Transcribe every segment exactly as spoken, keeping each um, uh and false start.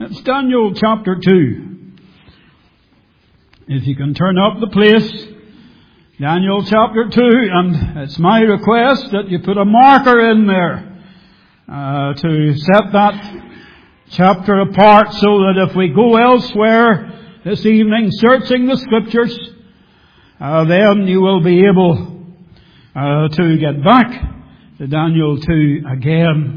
It's Daniel chapter two. If you can turn up the place, Daniel chapter two, and it's my request that you put a marker in there uh, to set that chapter apart, so that if we go elsewhere this evening searching the Scriptures, uh, then you will be able uh, to get back to Daniel two again.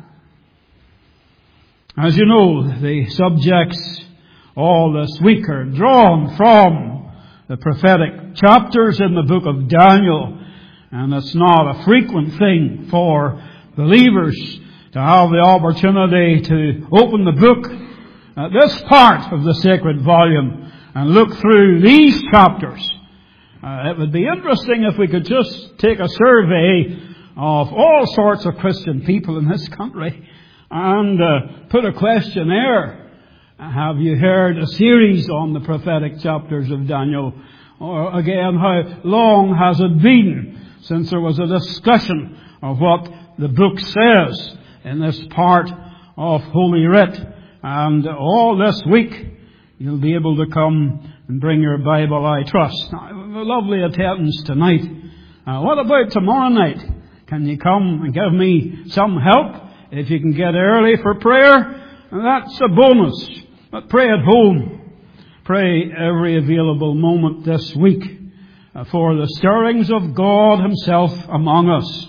As you know, the subjects all this week are drawn from the prophetic chapters in the book of Daniel. And it's not a frequent thing for believers to have the opportunity to open the book at this part of the sacred volume and look through these chapters. Uh, it would be interesting if we could just take a survey of all sorts of Christian people in this country and uh, put a questionnaire. Have you heard a series on the prophetic chapters of Daniel? Or again, how long has it been since there was a discussion of what the book says in this part of Holy Writ? And all this week, you'll be able to come and bring your Bible, I trust. Now, a lovely attendance tonight. Uh, what about tomorrow night? Can you come and give me some help? If you can get early for prayer, that's a bonus. But pray at home. Pray every available moment this week for the stirrings of God Himself among us.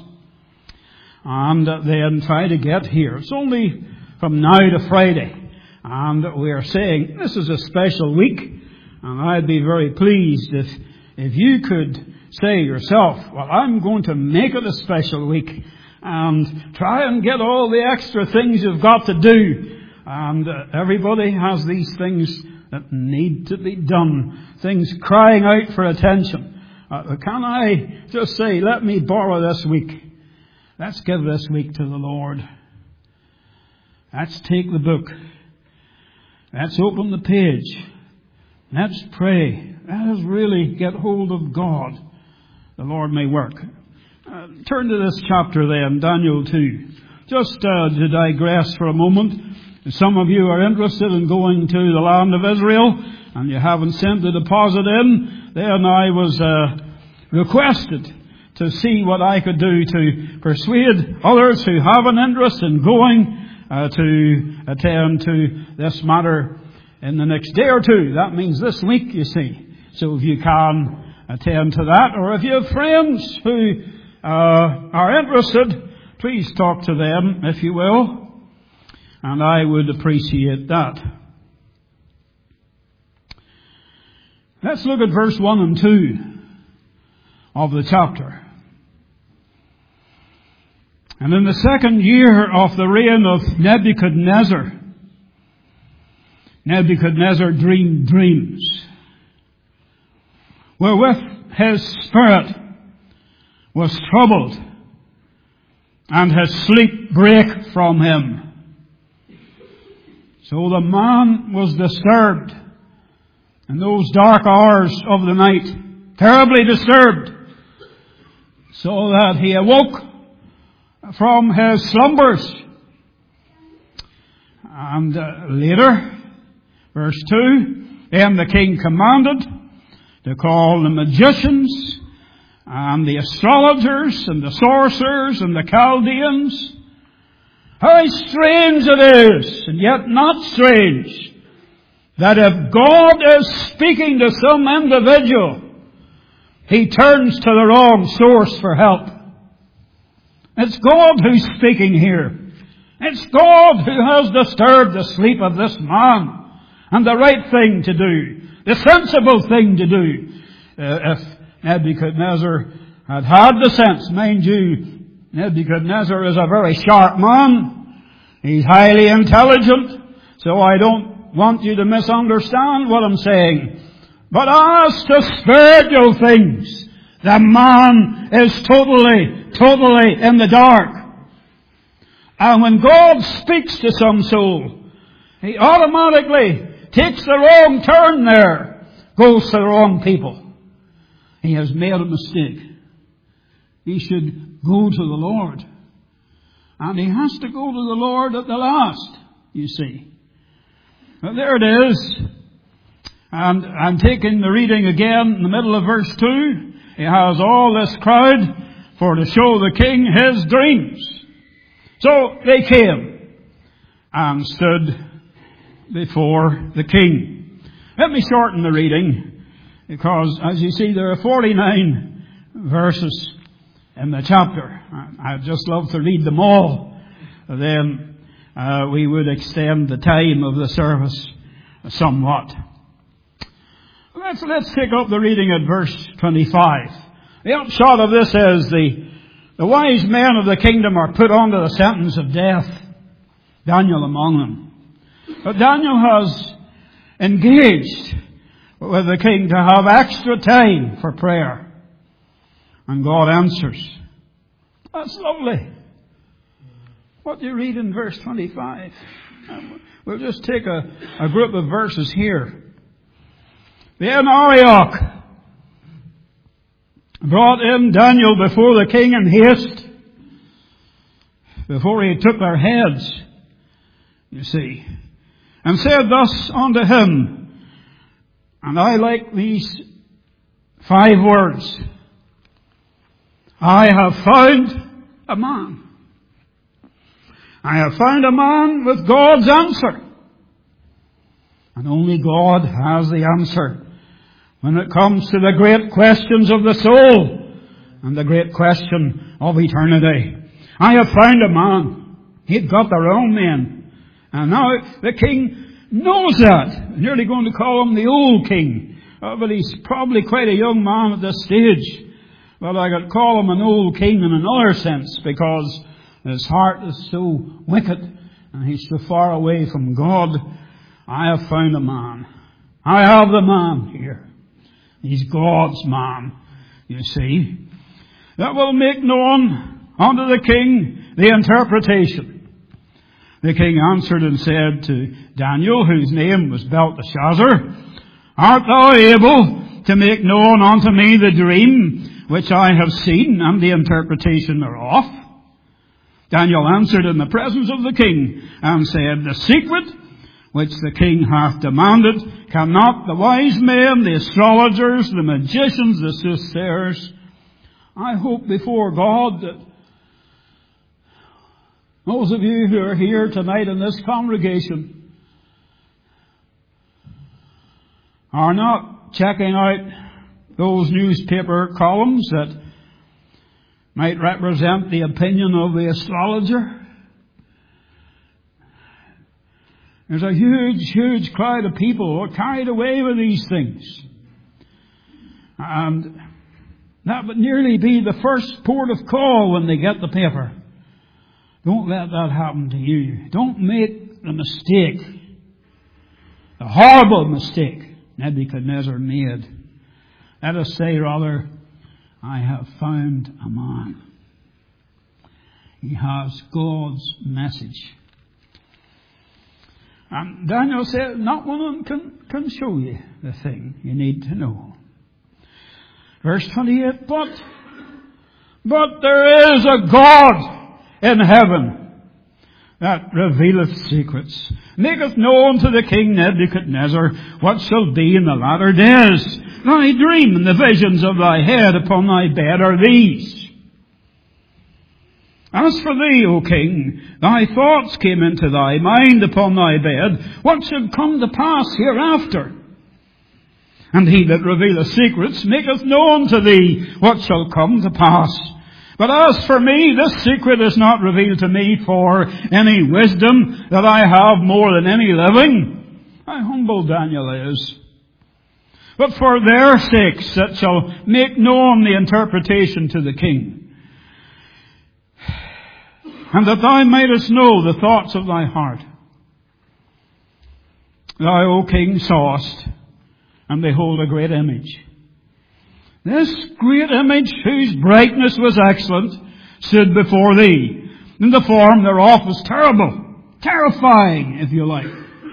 And then try to get here. It's only from now to Friday. And we are saying this is a special week. And I'd be very pleased if, if you could say yourself, well, I'm going to make it a special week. And try and get all the extra things you've got to do. And uh, everybody has these things that need to be done. Things crying out for attention. Uh, can I just say, let me borrow this week. Let's give this week to the Lord. Let's take the book. Let's open the page. Let's pray. Let us really get hold of God. The Lord may work. Uh, turn to this chapter then, Daniel two. Just uh, to digress for a moment. If some of you are interested in going to the land of Israel and you haven't sent the deposit in, then I was uh, requested to see what I could do to persuade others who have an interest in going uh, to attend to this matter in the next day or two. That means this week, you see. So if you can attend to that, or if you have friends who Uh, are interested, please talk to them, if you will, and I would appreciate that. Let's look at verse one and two of the chapter. And in the second year of the reign of Nebuchadnezzar, Nebuchadnezzar dreamed dreams, wherewith his spirit was troubled, and his sleep brake from him. So the man was disturbed in those dark hours of the night, terribly disturbed, so that he awoke from his slumbers. And uh, later, verse two, then the king commanded to call the magicians and the astrologers and the sorcerers and the Chaldeans. How strange it is, and yet not strange, that if God is speaking to some individual, He turns to the wrong source for help. It's God who's speaking here. It's God who has disturbed the sleep of this man. And the right thing to do, the sensible thing to do, uh, if Nebuchadnezzar had had the sense. Mind you, Nebuchadnezzar is a very sharp man. He's highly intelligent. So I don't want you to misunderstand what I'm saying. But as to spiritual things, the man is totally, totally in the dark. And when God speaks to some soul, He automatically takes the wrong turn there, goes to the wrong people. He has made a mistake. He should go to the Lord. And he has to go to the Lord at the last, you see. Well, there it is. And I'm taking the reading again in the middle of verse two. He has all this crowd for to show the king his dreams. So they came and stood before the king. Let me shorten the reading, because as you see there are forty-nine verses in the chapter. I'd just love to read them all. Then uh, we would extend the time of the service somewhat. Let's, let's take up the reading at verse twenty-five. The upshot of this is the, the wise men of the kingdom are put under the sentence of death, Daniel among them. But Daniel has engaged with the king to have extra time for prayer. And God answers. That's lovely. What do you read in verse twenty-five? We'll just take a, a group of verses here. Then Arioch brought in Daniel before the king in haste, before he took their heads, you see, and said thus unto him, and I like these five words, I have found a man. I have found a man with God's answer. And only God has the answer when it comes to the great questions of the soul and the great question of eternity. I have found a man. He'd got the wrong men. And now the king knows that. I'm nearly going to call him the old king. Uh, but he's probably quite a young man at this stage. But I could call him an old king in another sense, because his heart is so wicked and he's so far away from God. I have found a man. I have the man here. He's God's man, you see. That will make known unto the king the interpretation. The king answered and said to Daniel, whose name was Belteshazzar, art thou able to make known unto me the dream which I have seen and the interpretation thereof? Daniel answered in the presence of the king and said, the secret which the king hath demanded cannot the wise men, the astrologers, the magicians, the soothsayers. I hope before God that those of you who are here tonight in this congregation are not checking out those newspaper columns that might represent the opinion of the astrologer. There's a huge, huge crowd of people who are carried away with these things. And that would nearly be the first port of call when they get the paper. Don't let that happen to you. Don't make the mistake, the horrible mistake Nebuchadnezzar made. Let us say rather, I have found a man. He has God's message. And Daniel said, not one of them can, can show you the thing you need to know. Verse twenty-eight, but, but there is a God in heaven that revealeth secrets, maketh known to the king Nebuchadnezzar what shall be in the latter days. Thy dream and the visions of thy head upon thy bed are these. As for thee, O king, thy thoughts came into thy mind upon thy bed, what should come to pass hereafter? And he that revealeth secrets maketh known to thee what shall come to pass. But as for me, this secret is not revealed to me for any wisdom that I have more than any living. How humble Daniel is. But for their sakes that shall make known the interpretation to the king. And that thou mightest know the thoughts of thy heart. Thou, O king, sawest, and behold a great image. This great image, whose brightness was excellent, stood before thee. And the form thereof was terrible, terrifying, if you like.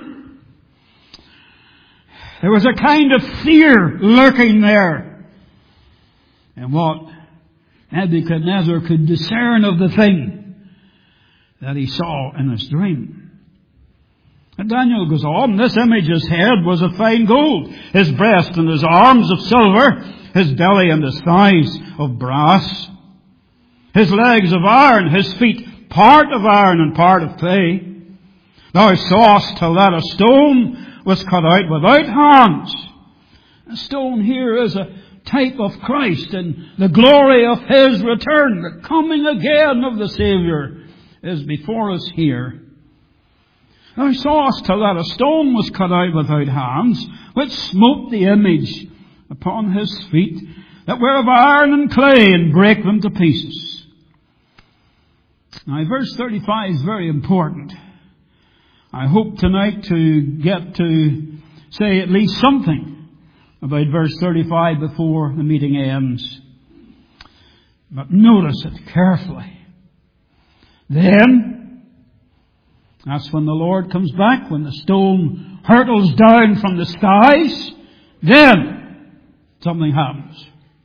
There was a kind of fear lurking there. And what Nebuchadnezzar could discern of the thing that he saw in his dream. And Daniel goes on, this image's head was of fine gold, his breast and his arms of silver, his belly and his thighs of brass, his legs of iron, his feet part of iron and part of clay. Thou sawest till that a stone was cut out without hands. A stone here is a type of Christ and the glory of His return. The coming again of the Saviour is before us here. Thou sawest till that a stone was cut out without hands, which smote the image upon his feet, that were of iron and clay, and brake them to pieces. Now, verse thirty-five is very important. I hope tonight to get to say at least something about verse thirty-five before the meeting ends. But notice it carefully. Then, that's when the Lord comes back, when the stone hurtles down from the skies. Then something happens.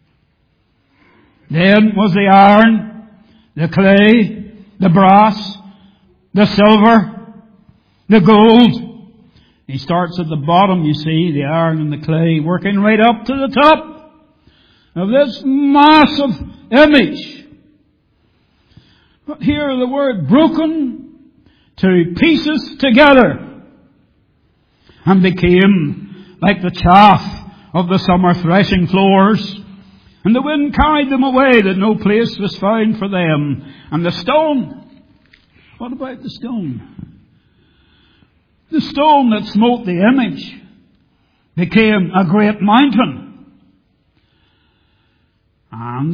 Then was the iron, the clay, the brass, the silver, the gold. He starts at the bottom, you see, the iron and the clay, working right up to the top of this massive image. But here the word broken to pieces together, and became like the chaff of the summer threshing floors, and the wind carried them away, that no place was found for them. And the stone, what about the stone? The stone that smote the image became a great mountain and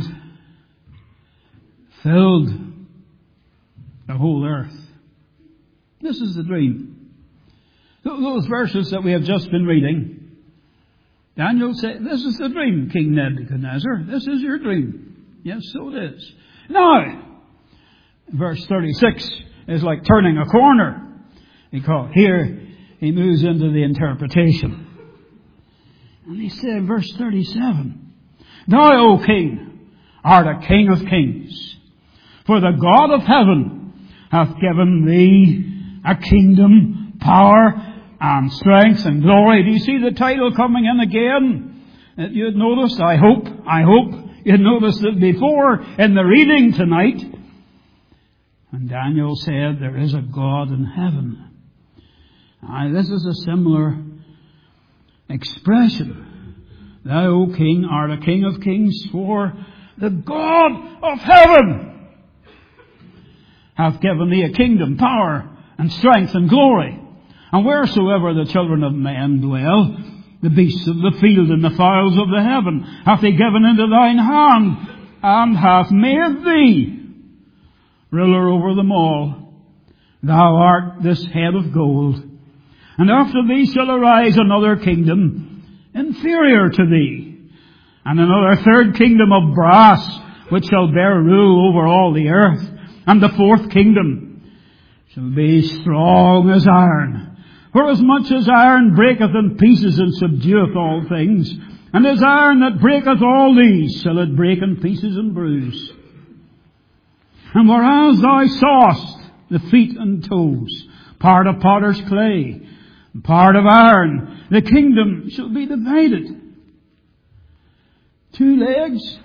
filled the whole earth. This is the dream. Those verses that we have just been reading, Daniel said, this is the dream, King Nebuchadnezzar. This is your dream. Yes, so it is. Now, verse thirty-six is like turning a corner. Because here he moves into the interpretation. And he said, verse thirty-seven, Thou, O King, art a King of kings, for the God of heaven hath given thee a kingdom, power, and strength, and glory. Do you see the title coming in again? That you had noticed, I hope, I hope you had noticed it before in the reading tonight. And Daniel said, there is a God in heaven. Now, this is a similar expression. Thou, O King, art a King of kings, for the God of heaven hath given thee a kingdom, power, and strength, and glory. And wheresoever the children of men dwell, the beasts of the field and the fowls of the heaven hath he given into thine hand, and hath made thee ruler over them all. Thou art this head of gold. And after thee shall arise another kingdom inferior to thee, and another third kingdom of brass, which shall bear rule over all the earth. And the fourth kingdom shall be strong as iron. For as much as iron breaketh in pieces and subdueth all things, and as iron that breaketh all these, shall it break in pieces and bruise. And whereas thou sawest the feet and toes, part of potter's clay, and part of iron, the kingdom shall be divided. Two legs,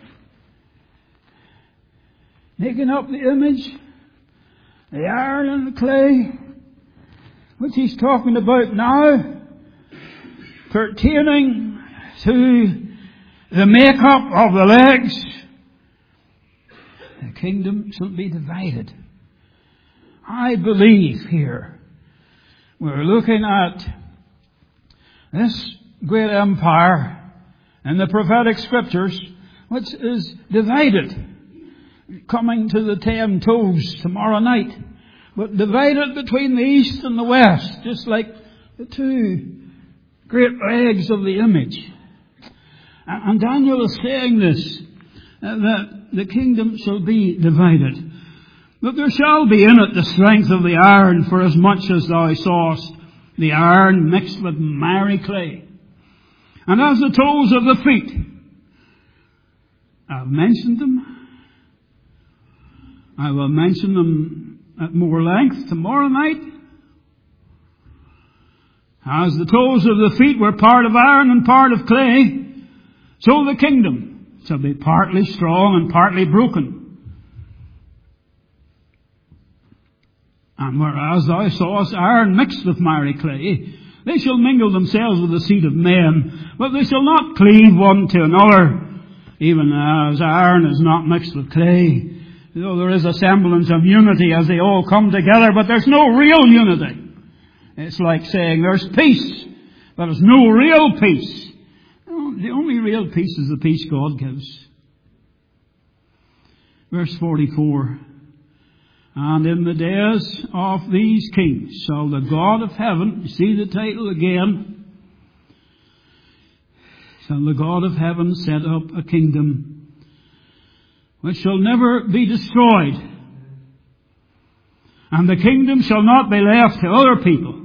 making up the image, the iron and the clay, which he's talking about now, pertaining to the makeup of the legs. The kingdom shall be divided. I believe here we're looking at this great empire in the prophetic scriptures, which is divided, coming to the ten toes tomorrow night, but divided between the east and the west, just like the two great legs of the image. And Daniel is saying this, that the kingdom shall be divided. But there shall be in it the strength of the iron, for as much as thou sawest the iron mixed with miry clay. And as the toes of the feet, I've mentioned them. I will mention them at more length tomorrow night. As the toes of the feet were part of iron and part of clay, so the kingdom shall be partly strong and partly broken. And whereas thou sawest iron mixed with miry clay, they shall mingle themselves with the seed of men, but they shall not cleave one to another, even as iron is not mixed with clay. Though there is a semblance of unity as they all come together, but there's no real unity. It's like saying there's peace, but there's no real peace. The only real peace is the peace God gives. Verse forty-four. And in the days of these kings shall the God of heaven, you see the title again, shall the God of heaven set up a kingdom which shall never be destroyed. And the kingdom shall not be left to other people,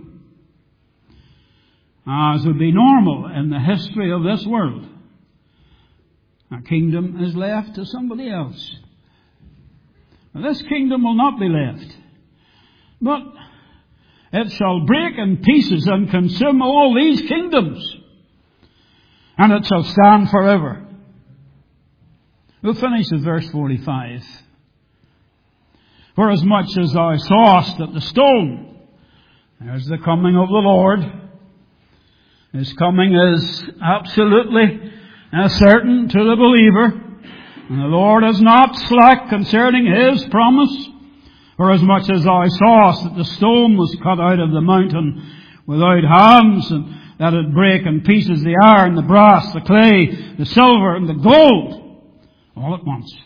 as would be normal in the history of this world. A kingdom is left to somebody else. This kingdom will not be left, but it shall break in pieces and consume all these kingdoms, and it shall stand forever. We'll finish with verse forty-five. For as much as thou sawest that the stone, there's the coming of the Lord. His coming is absolutely certain to the believer. And the Lord is not slack concerning His promise. For as much as thou sawest that the stone was cut out of the mountain without hands, and that it break in pieces the iron, the brass, the clay, the silver, and the gold, all at once.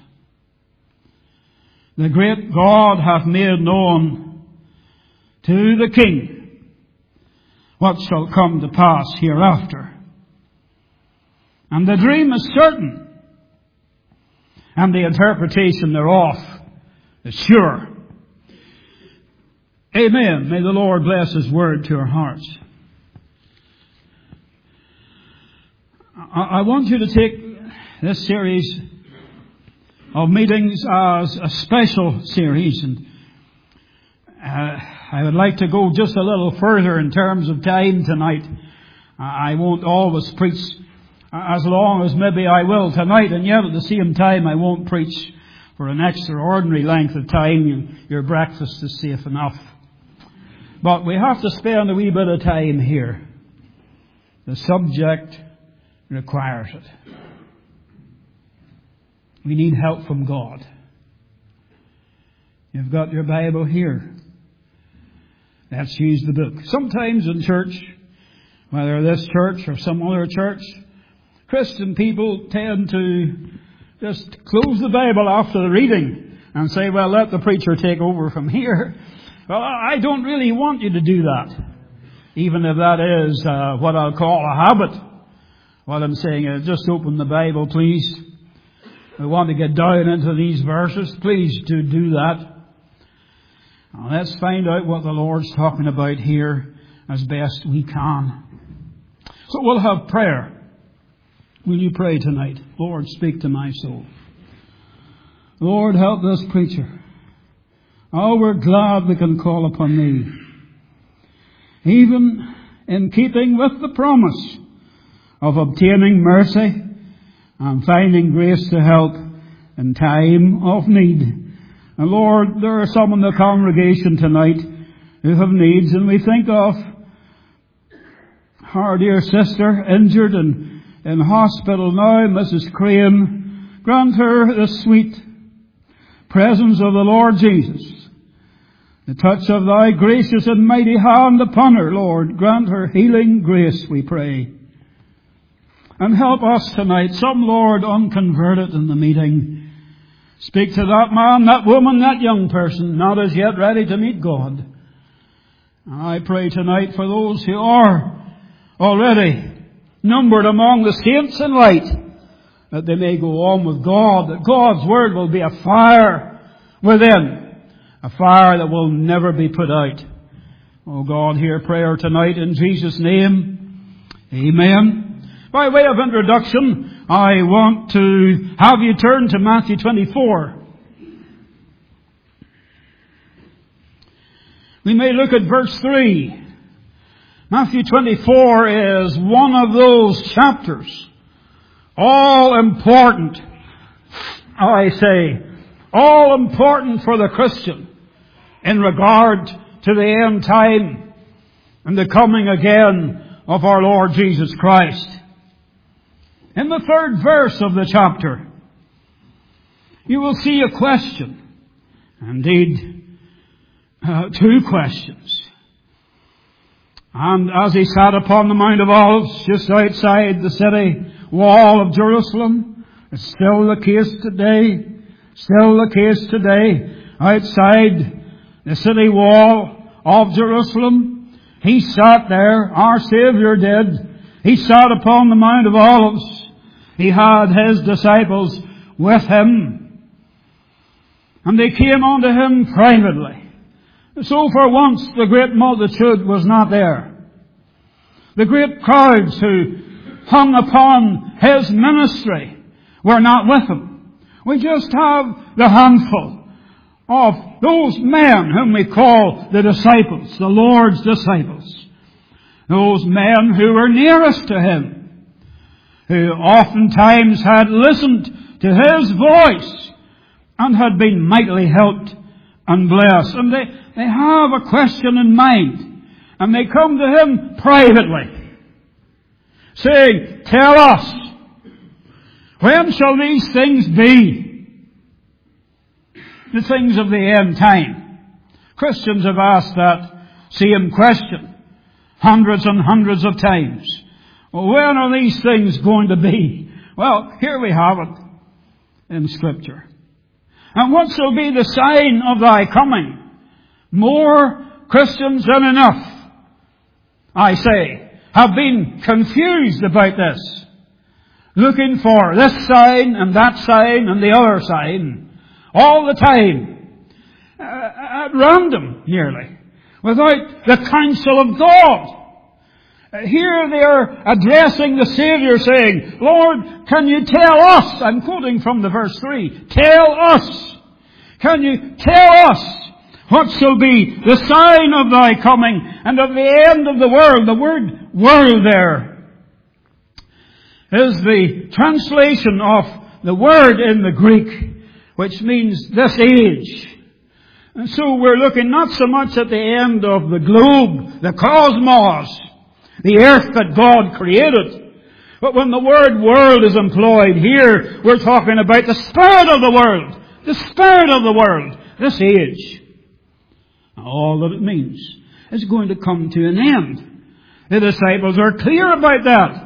The great God hath made known to the King what shall come to pass hereafter. And the dream is certain, and the interpretation thereof is sure. Amen. May the Lord bless His word to our hearts. I want you to take this series of meetings as a special series, and uh, I would like to go just a little further in terms of time tonight. I won't always preach as long as maybe I will tonight, and yet at the same time I won't preach for an extraordinary length of time. Your breakfast is safe enough. But we have to spend a wee bit of time here. The subject requires it. We need help from God. You've got your Bible here. Let's use the book. Sometimes in church, whether this church or some other church, Christian people tend to just close the Bible after the reading and say, well, let the preacher take over from here. Well, I don't really want you to do that, even if that is uh, what I'll call a habit. What I'm saying is just open the Bible, please. We want to get down into these verses. Please do do that. Now, let's find out what the Lord's talking about here as best we can. So we'll have prayer. Will you pray tonight? Lord, speak to my soul. Lord, help this preacher. Oh, we're glad we can call upon Thee. Even in keeping with the promise of obtaining mercy and finding grace to help in time of need. And Lord, there are some in the congregation tonight who have needs, and we think of our dear sister injured and in hospital now, Missus Crane. Grant her the sweet presence of the Lord Jesus. The touch of Thy gracious and mighty hand upon her, Lord. Grant her healing grace, we pray. And help us tonight, some, Lord, unconverted in the meeting. Speak to that man, that woman, that young person, not as yet ready to meet God. And I pray tonight for those who are already numbered among the saints in light, that they may go on with God, that God's Word will be a fire within, a fire that will never be put out. Oh God, hear prayer tonight in Jesus' name. Amen. By way of introduction, I want to have you turn to Matthew twenty-four. We may look at verse three. Matthew twenty-four is one of those chapters, all important, I say, all important for the Christian in regard to the end time and the coming again of our Lord Jesus Christ. In the third verse of the chapter, you will see a question. Indeed, uh, two questions. And as he sat upon the Mount of Olives, just outside the city wall of Jerusalem, it's still the case today, still the case today, outside the city wall of Jerusalem, he sat there, our Savior did. He sat upon the Mount of Olives. He had his disciples with him. And they came unto him privately. So for once the great multitude was not there. The great crowds who hung upon his ministry were not with him. We just have the handful of those men whom we call the disciples, the Lord's disciples. Those men who were nearest to him, who oftentimes had listened to his voice and had been mightily helped and blessed. And they, they have a question in mind, and they come to him privately, saying, tell us, when shall these things be? The things of the end time. Christians have asked that same question hundreds and hundreds of times. Well, when are these things going to be? Well, here we have it in Scripture. And what shall be the sign of thy coming? More Christians than enough, I say, have been confused about this, looking for this sign and that sign and the other sign, all the time, uh, at random nearly, without the counsel of God. Uh, here they are addressing the Savior saying, Lord, can you tell us, I'm quoting from the verse three, tell us, can you tell us what shall be the sign of thy coming and of the end of the world? The word world there is the translation of the word in the Greek, which means this age. And so we're looking not so much at the end of the globe, the cosmos, the earth that God created. But when the word world is employed here, we're talking about the spirit of the world. The spirit of the world. This age. All that it means is going to come to an end. The disciples are clear about that.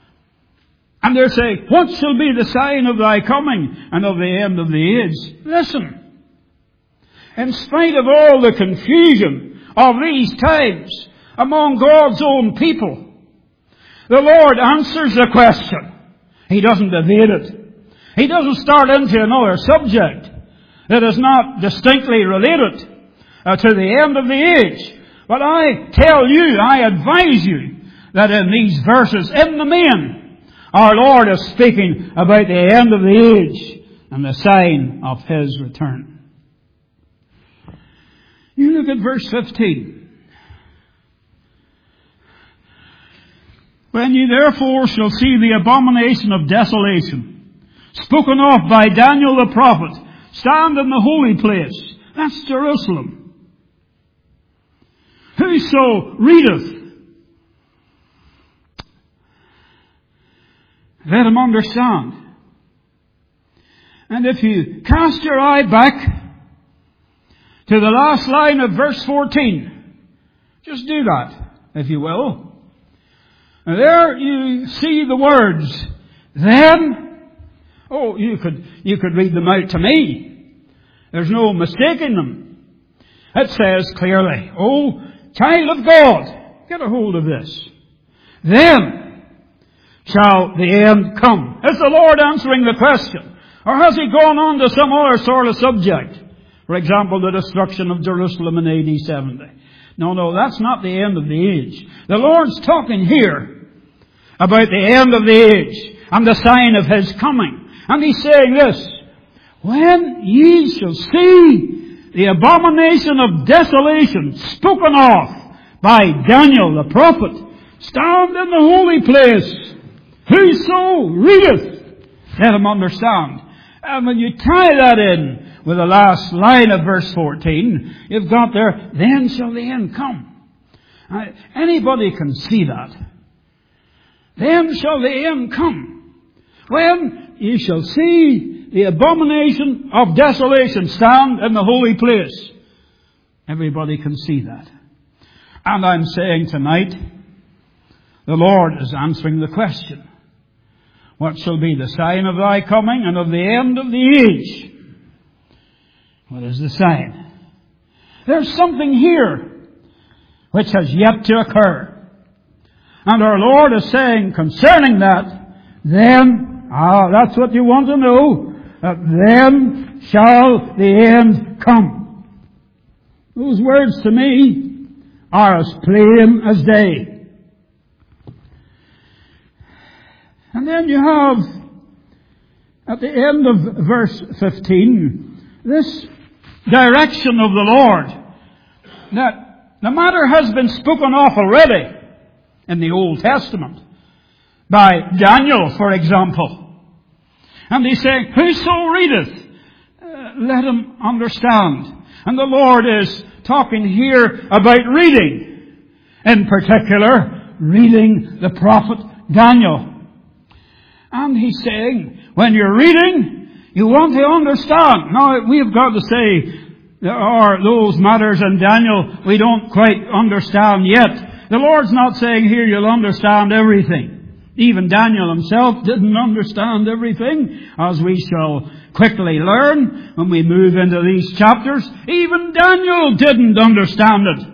And they're saying, what shall be the sign of thy coming and of the end of the age? Listen. In spite of all the confusion of these times among God's own people, the Lord answers the question. He doesn't evade it. He doesn't start into another subject that is not distinctly related uh, to the end of the age. But I tell you, I advise you, that in these verses, in the main, our Lord is speaking about the end of the age and the sign of His return. You look at verse fifteen. When ye therefore shall see the abomination of desolation, spoken of by Daniel the prophet, stand in the holy place. That's Jerusalem. Whoso readeth, let him understand. And if you cast your eye back to the last line of verse fourteen, just do that, if you will. And there you see the words, then. Oh, you could, you could read them out to me. There's no mistaking them. It says clearly, oh, child of God, get a hold of this. Then shall the end come. Is the Lord answering the question? Or has He gone on to some other sort of subject? For example, the destruction of Jerusalem in A D seventy. No, no, that's not the end of the age. The Lord's talking here about the end of the age and the sign of His coming. And He's saying this, when ye shall see the abomination of desolation spoken of by Daniel the prophet, stand in the holy place. Whoso readeth, let him understand. And when you tie that in with the last line of verse fourteen, you've got there, then shall the end come. Uh, anybody can see that. Then shall the end come, when ye shall see the abomination of desolation stand in the holy place. Everybody can see that. And I'm saying tonight, the Lord is answering the question. What shall be the sign of thy coming and of the end of the age? What is the sign? There's something here which has yet to occur. And our Lord is saying concerning that, then, ah, that's what you want to know, that then shall the end come. Those words to me are as plain as day. And then you have, at the end of verse fifteen, this direction of the Lord, that the matter has been spoken of already in the Old Testament, by Daniel, for example. And he's saying, whoso readeth, uh, let him understand. And the Lord is talking here about reading. In particular, reading the prophet Daniel. And he's saying, when you're reading, you want to understand. Now, we've got to say, there are those matters in Daniel we don't quite understand yet. The Lord's not saying here you'll understand everything. Even Daniel himself didn't understand everything, as we shall quickly learn when we move into these chapters. Even Daniel didn't understand it.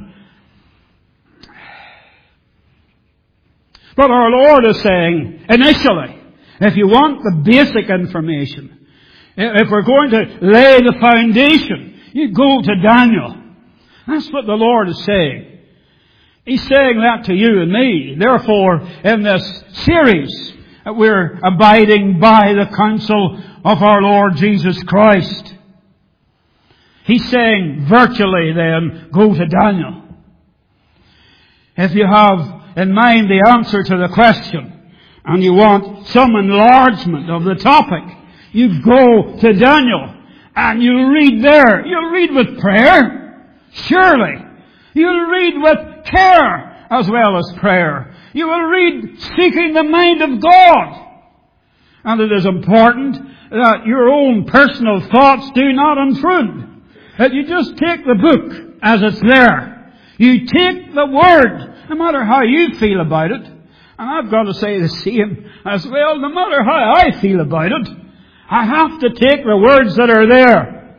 But our Lord is saying, initially, if you want the basic information, if we're going to lay the foundation, you go to Daniel. That's what the Lord is saying. He's saying that to you and me. Therefore, in this series, we're abiding by the counsel of our Lord Jesus Christ. He's saying, virtually then, go to Daniel. If you have in mind the answer to the question, and you want some enlargement of the topic, you go to Daniel, and you'll read there. You'll read with prayer, surely. You'll read with care as well as prayer. You will read seeking the mind of God. And it is important that your own personal thoughts do not intrude. That you just take the book as it's there. You take the Word, no matter how you feel about it. And I've got to say the same as well, no matter how I feel about it. I have to take the words that are there.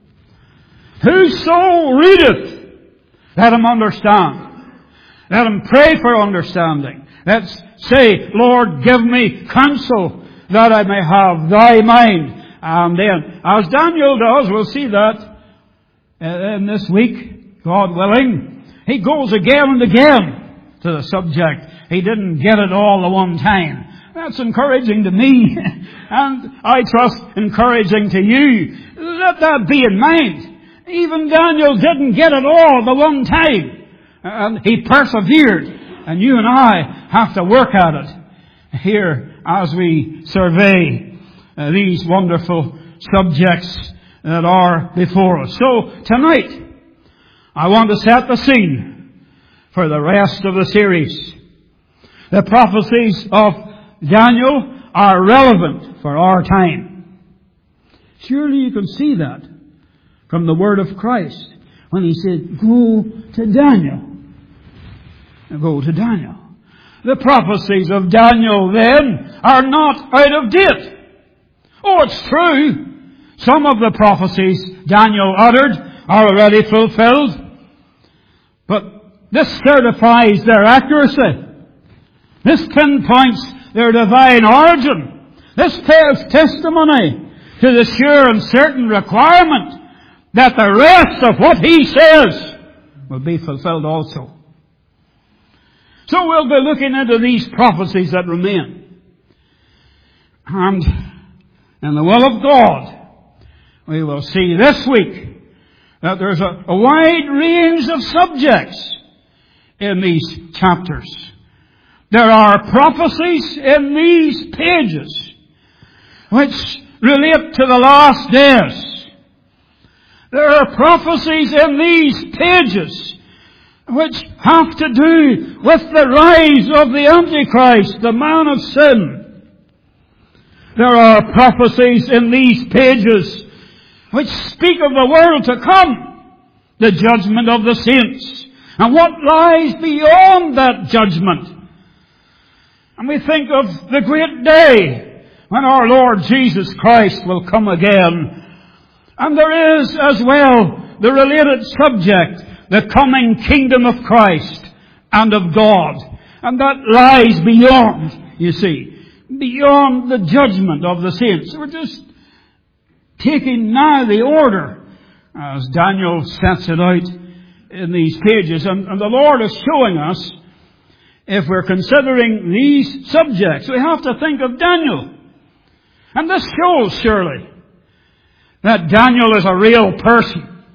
Whoso readeth, let him understand. Let him pray for understanding. Let's say, Lord, give me counsel that I may have thy mind. And then, as Daniel does, we'll see that in this week, God willing, he goes again and again to the subject. He didn't get it all at one time. That's encouraging to me, and I trust encouraging to you. Let that be in mind. Even Daniel didn't get it all the one time. And he persevered. And you and I have to work at it here as we survey uh, these wonderful subjects that are before us. So tonight, I want to set the scene for the rest of the series. The prophecies of Daniel are relevant for our time. Surely you can see that from the word of Christ when he said, go to Daniel. Go to Daniel. The prophecies of Daniel then are not out of date. Oh, it's true. Some of the prophecies Daniel uttered are already fulfilled. But this certifies their accuracy. This pinpoints their divine origin. This bears testimony to the sure and certain requirement that the rest of what he says will be fulfilled also. So we'll be looking into these prophecies that remain. And in the will of God, we will see this week that there's a, a wide range of subjects in these chapters. There are prophecies in these pages which relate to the last days. There are prophecies in these pages which have to do with the rise of the Antichrist, the man of sin. There are prophecies in these pages which speak of the world to come, the judgment of the saints, and what lies beyond that judgment. And we think of the great day when our Lord Jesus Christ will come again. And there is as well the related subject, the coming kingdom of Christ and of God. And that lies beyond, you see, beyond the judgment of the saints. We're just taking now the order as Daniel sets it out in these pages. And, and the Lord is showing us, if we're considering these subjects, we have to think of Daniel. And this shows, surely, that Daniel is a real person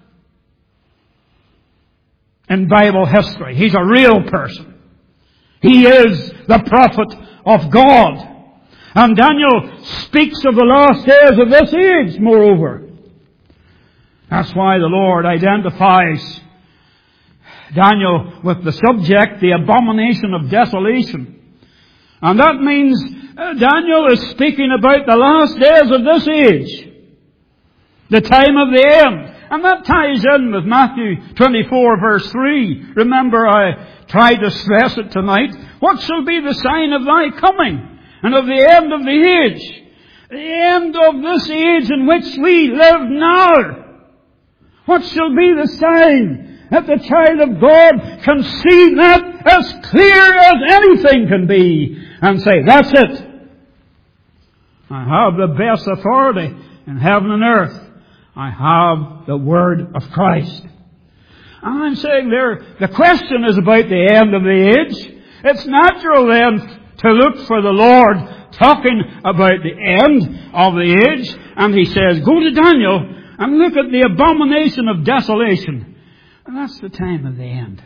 in Bible history. He's a real person. He is the prophet of God. And Daniel speaks of the last days of this age, moreover. That's why the Lord identifies Daniel with the subject, the abomination of desolation. And that means uh, Daniel is speaking about the last days of this age, the time of the end. And that ties in with Matthew twenty-four verse three. Remember, I tried to stress it tonight. What shall be the sign of thy coming and of the end of the age? The end of this age in which we live now. What shall be the sign that the child of God can see that as clear as anything can be and say, that's it. I have the best authority in heaven and earth. I have the Word of Christ. And I'm saying there, the question is about the end of the age. It's natural then to look for the Lord talking about the end of the age. And He says, go to Daniel and look at the abomination of desolation. And that's the time of the end.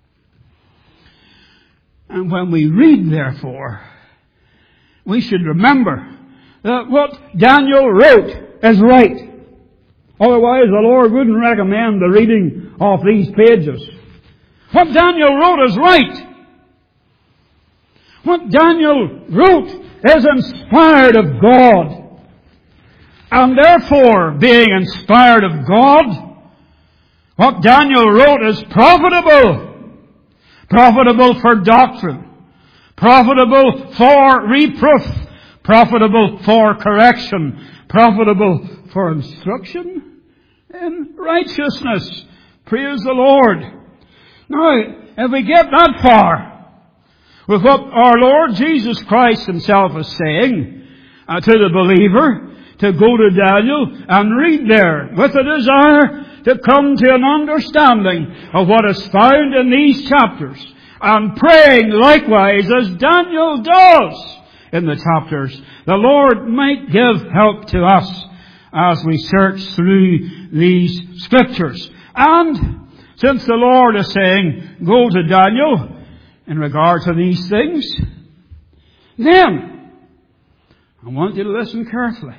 And when we read, therefore, we should remember that what Daniel wrote is right. Otherwise, the Lord wouldn't recommend the reading of these pages. What Daniel wrote is right. What Daniel wrote is inspired of God. And therefore, being inspired of God, what Daniel wrote is profitable. Profitable for doctrine. Profitable for reproof. Profitable for correction. Profitable for instruction in righteousness. Praise the Lord. Now, if we get that far with what our Lord Jesus Christ Himself is saying uh, to the believer, to go to Daniel and read there with a desire to come to an understanding of what is found in these chapters, and praying likewise as Daniel does in the chapters, the Lord might give help to us as we search through these scriptures. And since the Lord is saying, go to Daniel in regard to these things, then I want you to listen carefully.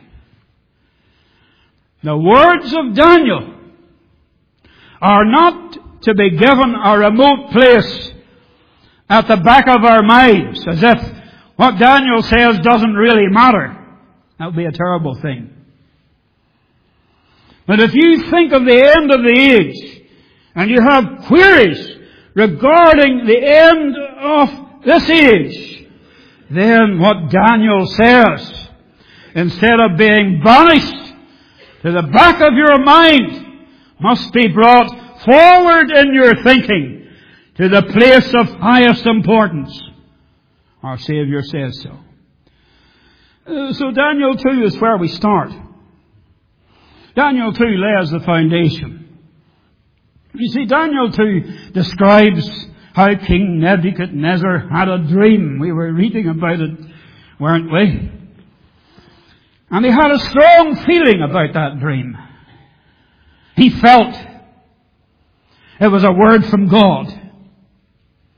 The words of Daniel are not to be given a remote place at the back of our minds, as if what Daniel says doesn't really matter. That would be a terrible thing. But if you think of the end of the age, and you have queries regarding the end of this age, then what Daniel says, instead of being banished to the back of your mind, must be brought forward in your thinking to the place of highest importance. Our Savior says so. Uh, so Daniel two is where we start. Daniel two lays the foundation. You see, Daniel two describes how King Nebuchadnezzar had a dream. We were reading about it, weren't we? And he had a strong feeling about that dream. He felt it was a word from God.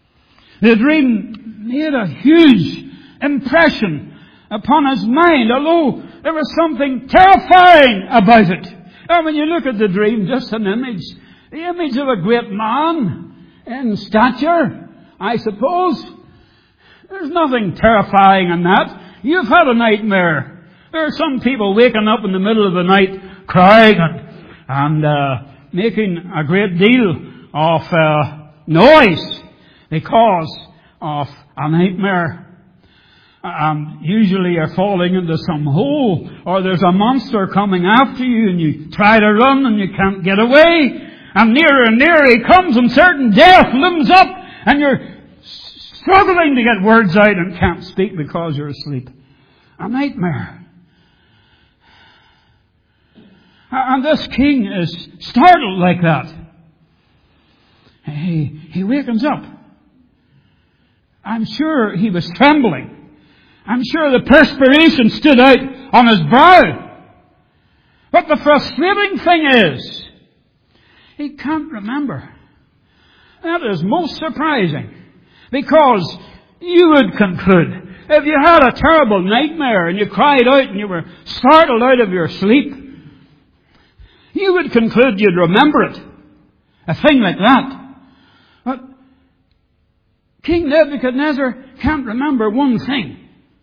The dream made a huge impression upon his mind, although there was something terrifying about it. And when you look at the dream, just an image, the image of a great man in stature, I suppose. There's nothing terrifying in that. You've had a nightmare. There are some people waking up in the middle of the night crying and, and uh, making a great deal of uh, noise because of a nightmare. And usually you're falling into some hole, or there's a monster coming after you and you try to run and you can't get away. And nearer and nearer he comes, and certain death looms up, and you're struggling to get words out and can't speak because you're asleep. A nightmare. And this king is startled like that. He, he wakens up. I'm sure he was trembling. I'm sure the perspiration stood out on his brow. But the frustrating thing is, he can't remember. That is most surprising. Because you would conclude, if you had a terrible nightmare and you cried out and you were startled out of your sleep, you would conclude you'd remember it. A thing like that. But King Nebuchadnezzar can't remember one thing.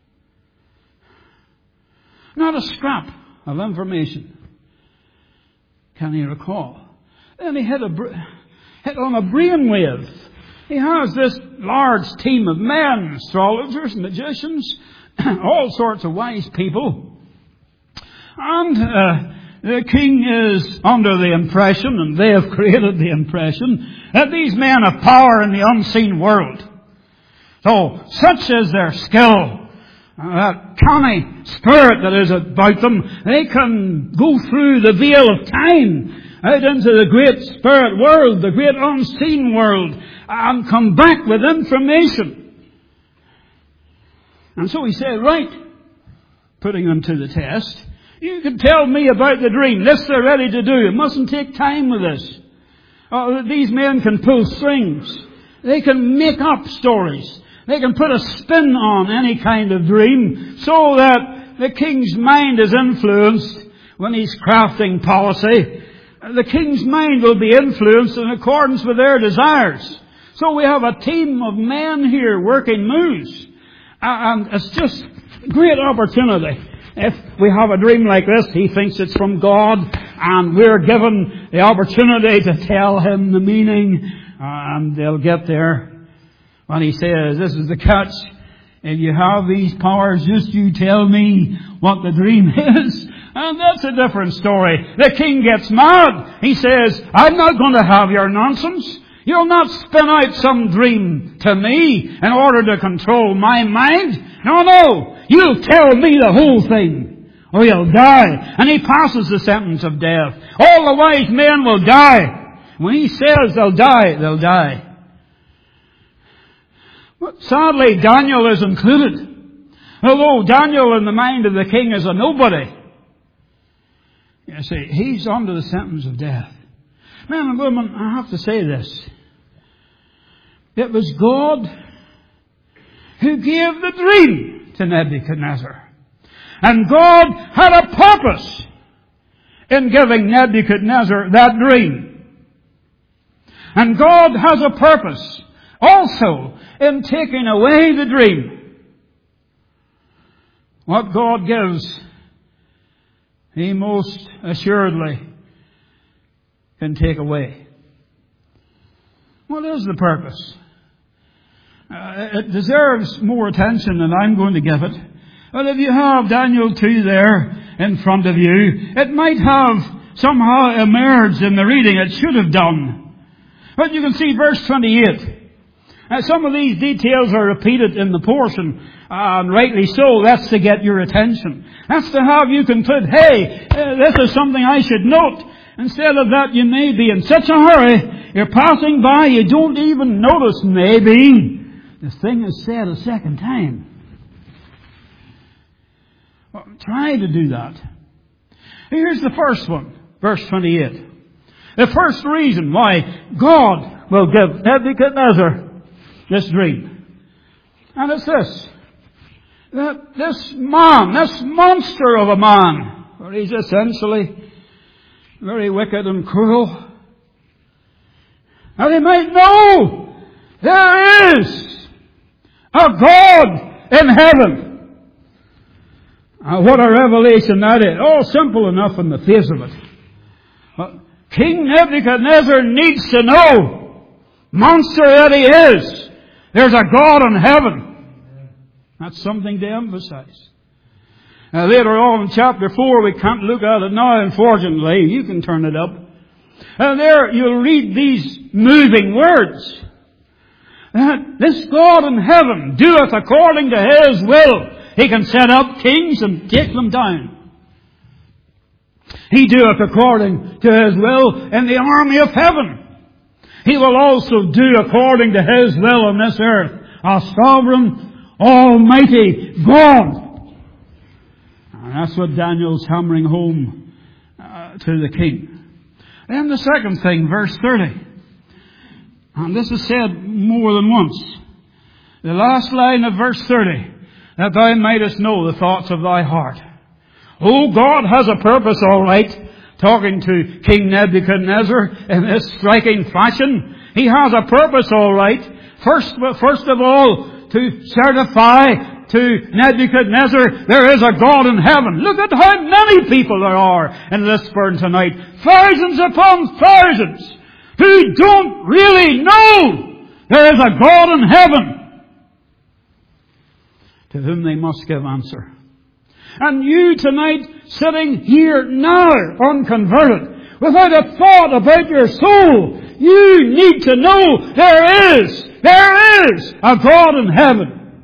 Not a scrap of information can he recall. Then he hit, a, hit on a brainwave. He has this large team of men, astrologers, magicians, all sorts of wise people. And uh, the king is under the impression, and they have created the impression, that these men have power in the unseen world. So, such is their skill, that canny spirit that is about them, they can go through the veil of time out into the great spirit world, the great unseen world, and come back with information. And so he said, right, putting him to the test, you can tell me about the dream. This they're ready to do. It mustn't take time with this. Oh, these men can pull strings. They can make up stories. They can put a spin on any kind of dream so that the king's mind is influenced when he's crafting policy. The king's mind will be influenced in accordance with their desires. So we have a team of men here working moves. And it's just a great opportunity. If we have a dream like this, he thinks it's from God, and we're given the opportunity to tell him the meaning, and they'll get there. When he says, this is the catch, if you have these powers, just you tell me what the dream is. And that's a different story. The king gets mad. He says, I'm not going to have your nonsense. You'll not spin out some dream to me in order to control my mind. No, no. You'll tell me the whole thing, or you'll die. And he passes the sentence of death. All the wise men will die. When he says they'll die, they'll die. But sadly, Daniel is included. Although Daniel in the mind of the king is a nobody. You see, he's under the sentence of death. Men and women, I have to say this. It was God who gave the dream to Nebuchadnezzar. And God had a purpose in giving Nebuchadnezzar that dream. And God has a purpose also in taking away the dream. What God gives, He most assuredly can take away. What is the purpose? Uh, it deserves more attention than I'm going to give it. But if you have Daniel two there in front of you, it might have somehow emerged in the reading. It should have done. But you can see verse twenty-eight. Now, some of these details are repeated in the portion, and rightly so. That's to get your attention. That's to have you conclude, hey, uh, this is something I should note. Instead of that, you may be in such a hurry, you're passing by, you don't even notice, maybe, the thing is said a second time. Well, try to do that. Here's the first one, verse twenty-eight. The first reason why God will give Nebuchadnezzar this dream. And it's this. That this man, this monster of a man, for he's essentially very wicked and cruel, that he might know there is a God in heaven. Uh, what a revelation that is. Oh, simple enough in the face of it. But King Nebuchadnezzar needs to know, monster that he is, there's a God in heaven. That's something to emphasize. Now, later on in chapter four, we can't look at it now, unfortunately. You can turn it up. And there you'll read these moving words. That this God in heaven doeth according to His will. He can set up kings and take them down. He doeth according to His will in the army of heaven. He will also do according to His will on this earth. A sovereign, almighty God. And that's what Daniel's hammering home uh, to the king. Then the second thing, verse thirty. And this is said more than once. The last line of verse thirty. That thou mightest know the thoughts of thy heart. Oh, God has a purpose, all right. Talking to King Nebuchadnezzar in this striking fashion. He has a purpose, all right. First, first of all, to certify to Nebuchadnezzar there is a God in heaven. Look at how many people there are in Lisburn tonight. Thousands upon thousands who don't really know there is a God in heaven to whom they must give answer. And you tonight, sitting here now, unconverted, without a thought about your soul, you need to know there is, there is a God in heaven.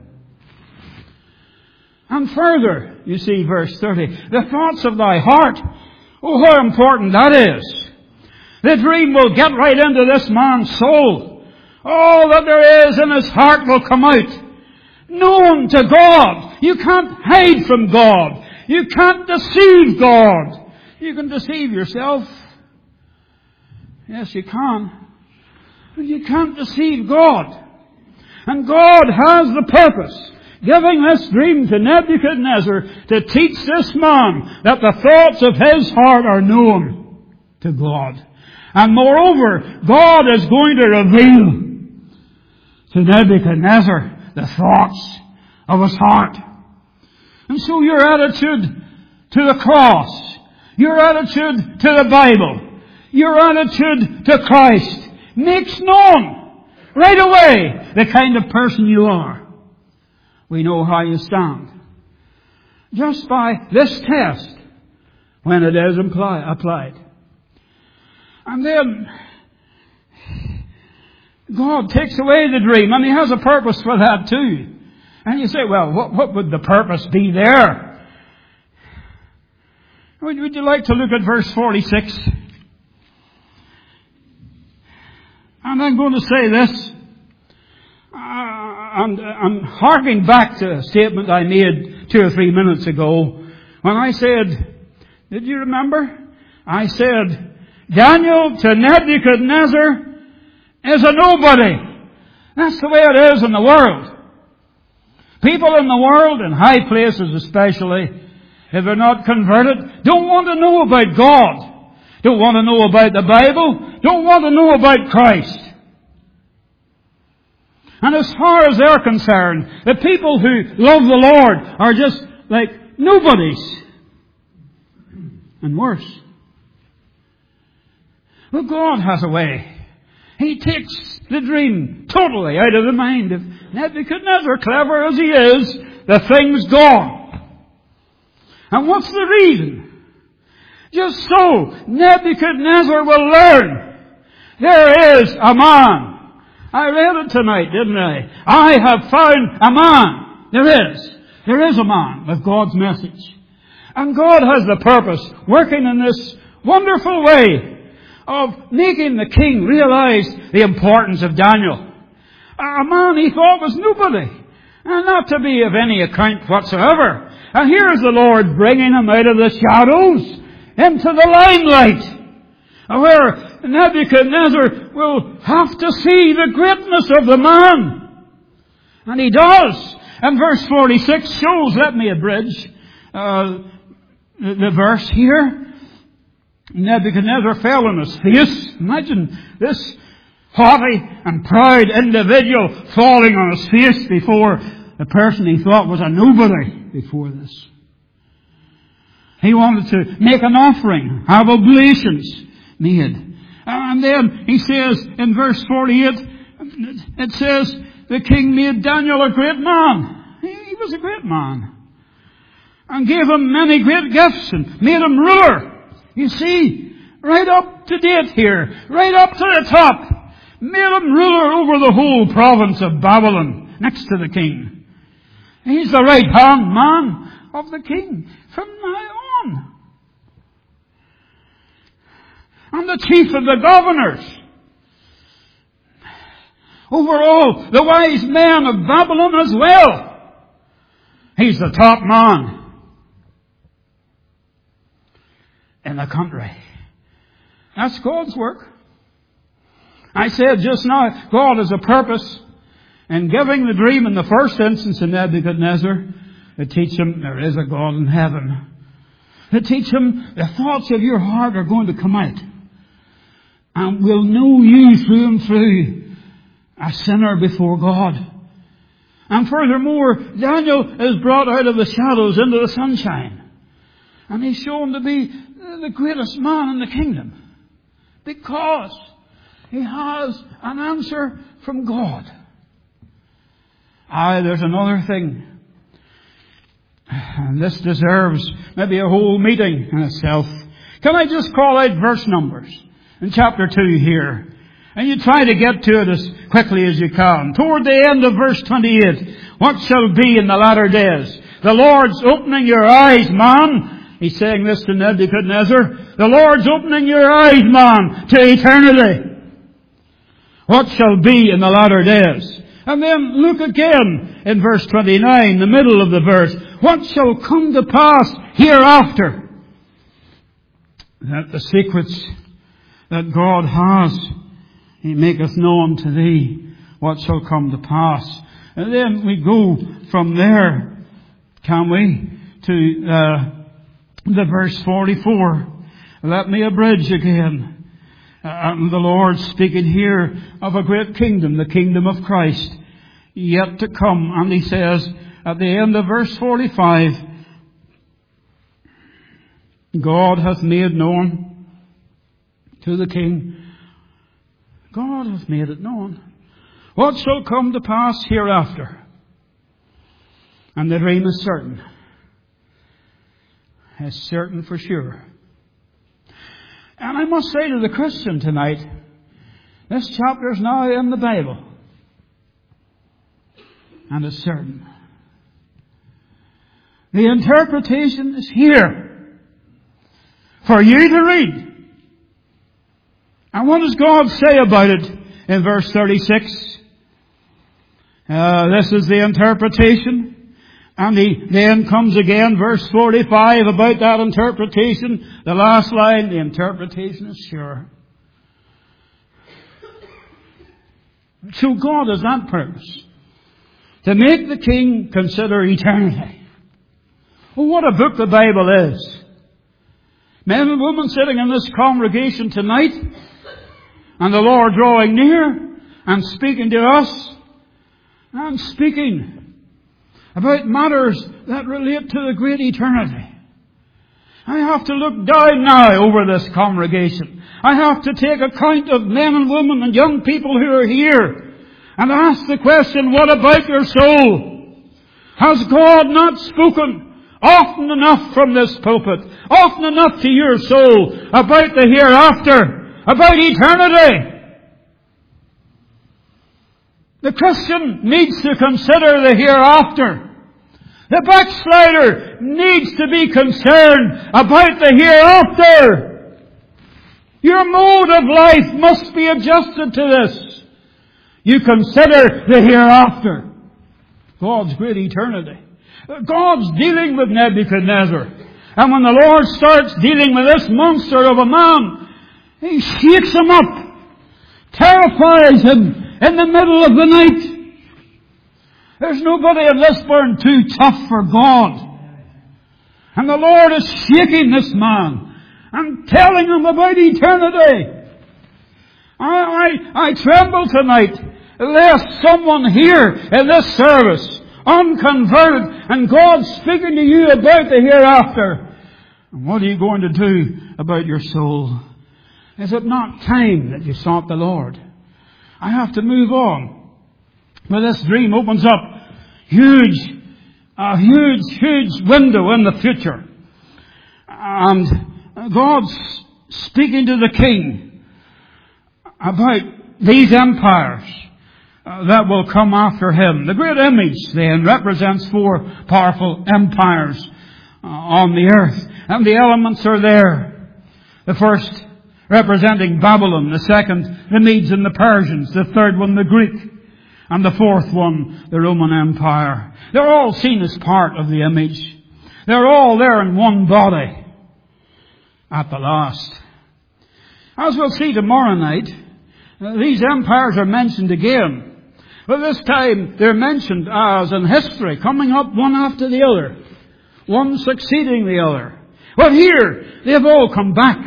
And further, you see verse thirty, the thoughts of thy heart. Oh, how important that is. The dream will get right into this man's soul. All that there is in his heart will come out. Known to God. You can't hide from God. You can't deceive God. You can deceive yourself. Yes, you can. But you can't deceive God. And God has the purpose, giving this dream to Nebuchadnezzar, to teach this man that the thoughts of his heart are known to God. And moreover, God is going to reveal to Nebuchadnezzar the thoughts of his heart. And so your attitude to the cross, your attitude to the Bible, your attitude to Christ makes known right away the kind of person you are. We know how you stand just by this test when it is imply, applied. And then God takes away the dream, and He has a purpose for that too. And you say, well, what, what would the purpose be there? Would, would you like to look at verse forty-six? And I'm going to say this. Uh, and I'm harking back to a statement I made two or three minutes ago when I said, did you remember? I said, Daniel to Nebuchadnezzar is a nobody. That's the way it is in the world. People in the world, in high places especially, if they're not converted, don't want to know about God. Don't want to know about the Bible. Don't want to know about Christ. And as far as they're concerned, the people who love the Lord are just like nobodies. And worse. Well, God has a way. He takes the dream totally out of the mind of Nebuchadnezzar. Clever as he is, the thing's gone. And what's the reason? Just so Nebuchadnezzar will learn there is a man. I read it tonight, didn't I? I have found a man. There is. There is a man with God's message. And God has the purpose, working in this wonderful way, of making the king realize the importance of Daniel. A man he thought was nobody, and not to be of any account whatsoever. And here's the Lord bringing him out of the shadows into the limelight, where Nebuchadnezzar will have to see the greatness of the man. And he does. And verse forty-six shows, let me abridge uh, the, the verse here. Nebuchadnezzar fell on his face. Imagine this haughty and proud individual falling on his face before the person he thought was a nobody before this. He wanted to make an offering, have oblations made. And then he says in verse forty-eight, it says, the king made Daniel a great man. He was a great man. And gave him many great gifts and made him ruler. You see, right up to date here, right up to the top, made him ruler over the whole province of Babylon, next to the king. He's the right-hand man of the king from now on. And the chief of the governors over all the wise men of Babylon as well. He's the top man in the country. That's God's work. I said just now, God has a purpose in giving the dream in the first instance to Nebuchadnezzar to teach him there is a God in heaven. To teach him the thoughts of your heart are going to come out. And will know you through and through, a sinner before God. And furthermore, Daniel is brought out of the shadows into the sunshine. And he's shown to be the greatest man in the kingdom. Because he has an answer from God. Aye, there's another thing. And this deserves maybe a whole meeting in itself. Can I just call out verse numbers in chapter two here? And you try to get to it as quickly as you can. Toward the end of verse twenty-eight, what shall be in the latter days? The Lord's opening your eyes, man. He's saying this to Nebuchadnezzar. The Lord's opening your eyes, man, to eternity. What shall be in the latter days? And then look again in verse twenty-nine, the middle of the verse. What shall come to pass hereafter? That the secrets that God has, He maketh known to thee what shall come to pass. And then we go from there, can we, to uh, the verse forty-four. Let me abridge again. Uh, and the Lord speaking here of a great kingdom, the kingdom of Christ, yet to come. And He says at the end of verse forty-five, God hath made known to the king. God hath made it known what shall come to pass hereafter. And the dream is certain. It's certain for sure. And I must say to the Christian tonight, this chapter is now in the Bible. And it's certain. The interpretation is here for you to read. And what does God say about it in verse thirty-six? Uh, this is the interpretation. And he then comes again, verse forty-five, about that interpretation. The last line, the interpretation is sure. So God has that purpose, to make the king consider eternity. Well, what a book the Bible is. Men and women sitting in this congregation tonight, and the Lord drawing near and speaking to us, and speaking about matters that relate to the great eternity. I have to look down now over this congregation. I have to take account of men and women and young people who are here and ask the question, what about your soul? Has God not spoken often enough from this pulpit, often enough to your soul about the hereafter, about eternity? The Christian needs to consider the hereafter. The backslider needs to be concerned about the hereafter. Your mode of life must be adjusted to this. You consider the hereafter. God's great eternity. God's dealing with Nebuchadnezzar. And when the Lord starts dealing with this monster of a man, He shakes him up, terrifies him in the middle of the night. There's nobody in Lisburn too tough for God. And the Lord is shaking this man and telling him about eternity. I, I, I tremble tonight lest someone here in this service, unconverted, and God speaking to you about the hereafter. And what are you going to do about your soul? Is it not time that you sought the Lord? I have to move on. But this dream opens up huge, a huge, huge window in the future. And God's speaking to the king about these empires that will come after him. The great image then represents four powerful empires on the earth. And the elements are there. The first representing Babylon. The second, the Medes and the Persians. The third one, the Greek. And the fourth one, the Roman Empire. They're all seen as part of the image. They're all there in one body at the last. As we'll see tomorrow night, these empires are mentioned again. But this time they're mentioned as in history, coming up one after the other. One succeeding the other. But here, they've all come back.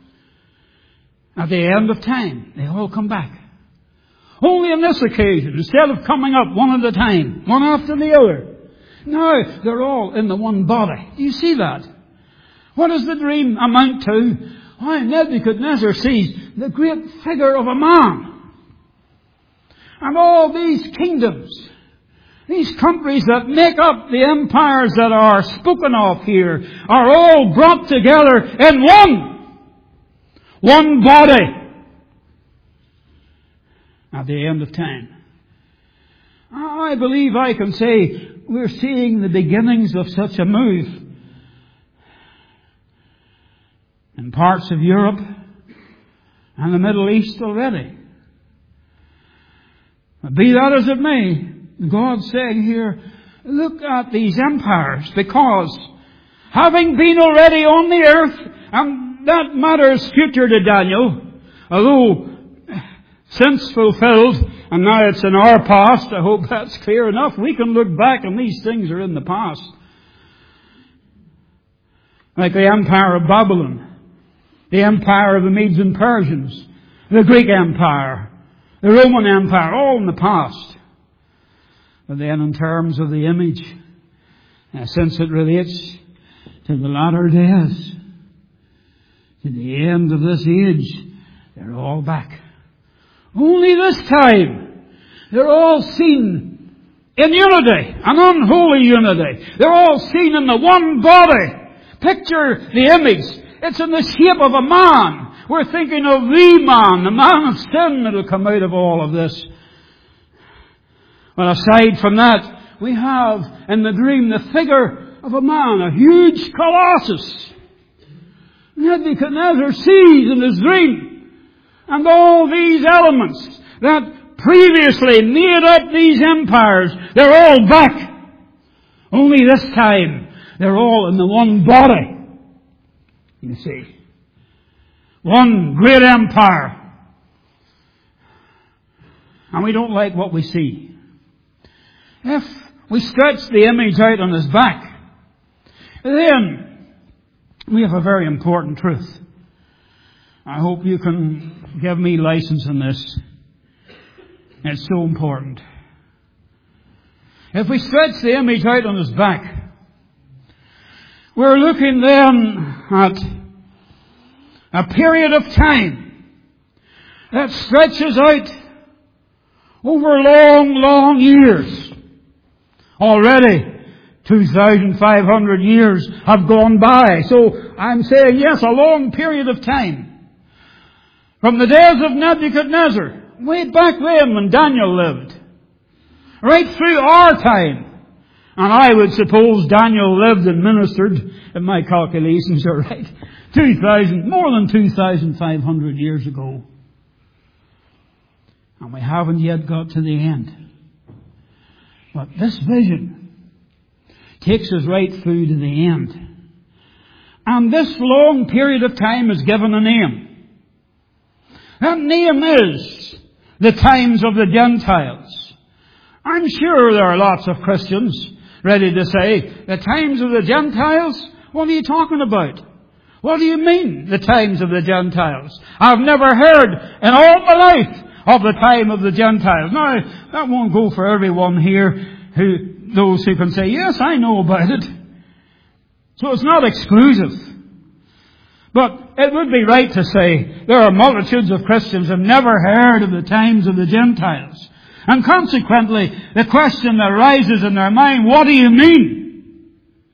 At the end of time, they all come back. Only on this occasion, instead of coming up one at a time, one after the other, now they're all in the one body. Do you see that? What does the dream amount to? Why, Nebuchadnezzar sees the great figure of a man. And all these kingdoms, these countries that make up the empires that are spoken of here, are all brought together in one. One body. At the end of time. I believe I can say we're seeing the beginnings of such a move in parts of Europe and the Middle East already. Be that as it may, God's saying here, look at these empires, because having been already on the earth, and that matter is future to Daniel, although since fulfilled, and now it's in our past, I hope that's clear enough. We can look back and these things are in the past. Like the empire of Babylon, the empire of the Medes and Persians, the Greek Empire, the Roman Empire, all in the past. But then in terms of the image, uh, since it relates to the latter days, to the end of this age, they're all back. Only this time, they're all seen in unity, an unholy unity. They're all seen in the one body. Picture the image. It's in the shape of a man. We're thinking of the man, the man of sin that will come out of all of this. Well, aside from that, we have in the dream the figure of a man, a huge colossus. Nebuchadnezzar sees in his dream. And all these elements that previously made up these empires, they're all back. Only this time, they're all in the one body. You see. One great empire. And we don't like what we see. If we stretch the image out on his back, then we have a very important truth. I hope you can give me license in this. It's so important. If we stretch the image out on his back, we're looking then at a period of time that stretches out over long, long years. Already, two thousand five hundred years have gone by. So I'm saying, yes, a long period of time. From the days of Nebuchadnezzar, way back then when Daniel lived, right through our time. And I would suppose Daniel lived and ministered, if my calculations are right, two thousand, more than two thousand five hundred years ago. And we haven't yet got to the end. But this vision takes us right through to the end. And this long period of time is given a name. That name is the times of the Gentiles. I'm sure there are lots of Christians ready to say, the times of the Gentiles? What are you talking about? What do you mean, the times of the Gentiles? I've never heard in all my life of the time of the Gentiles. Now, that won't go for everyone here, who, those who can say, yes, I know about it. So it's not exclusive. But it would be right to say there are multitudes of Christians who have never heard of the times of the Gentiles. And consequently, the question that arises in their mind, what do you mean?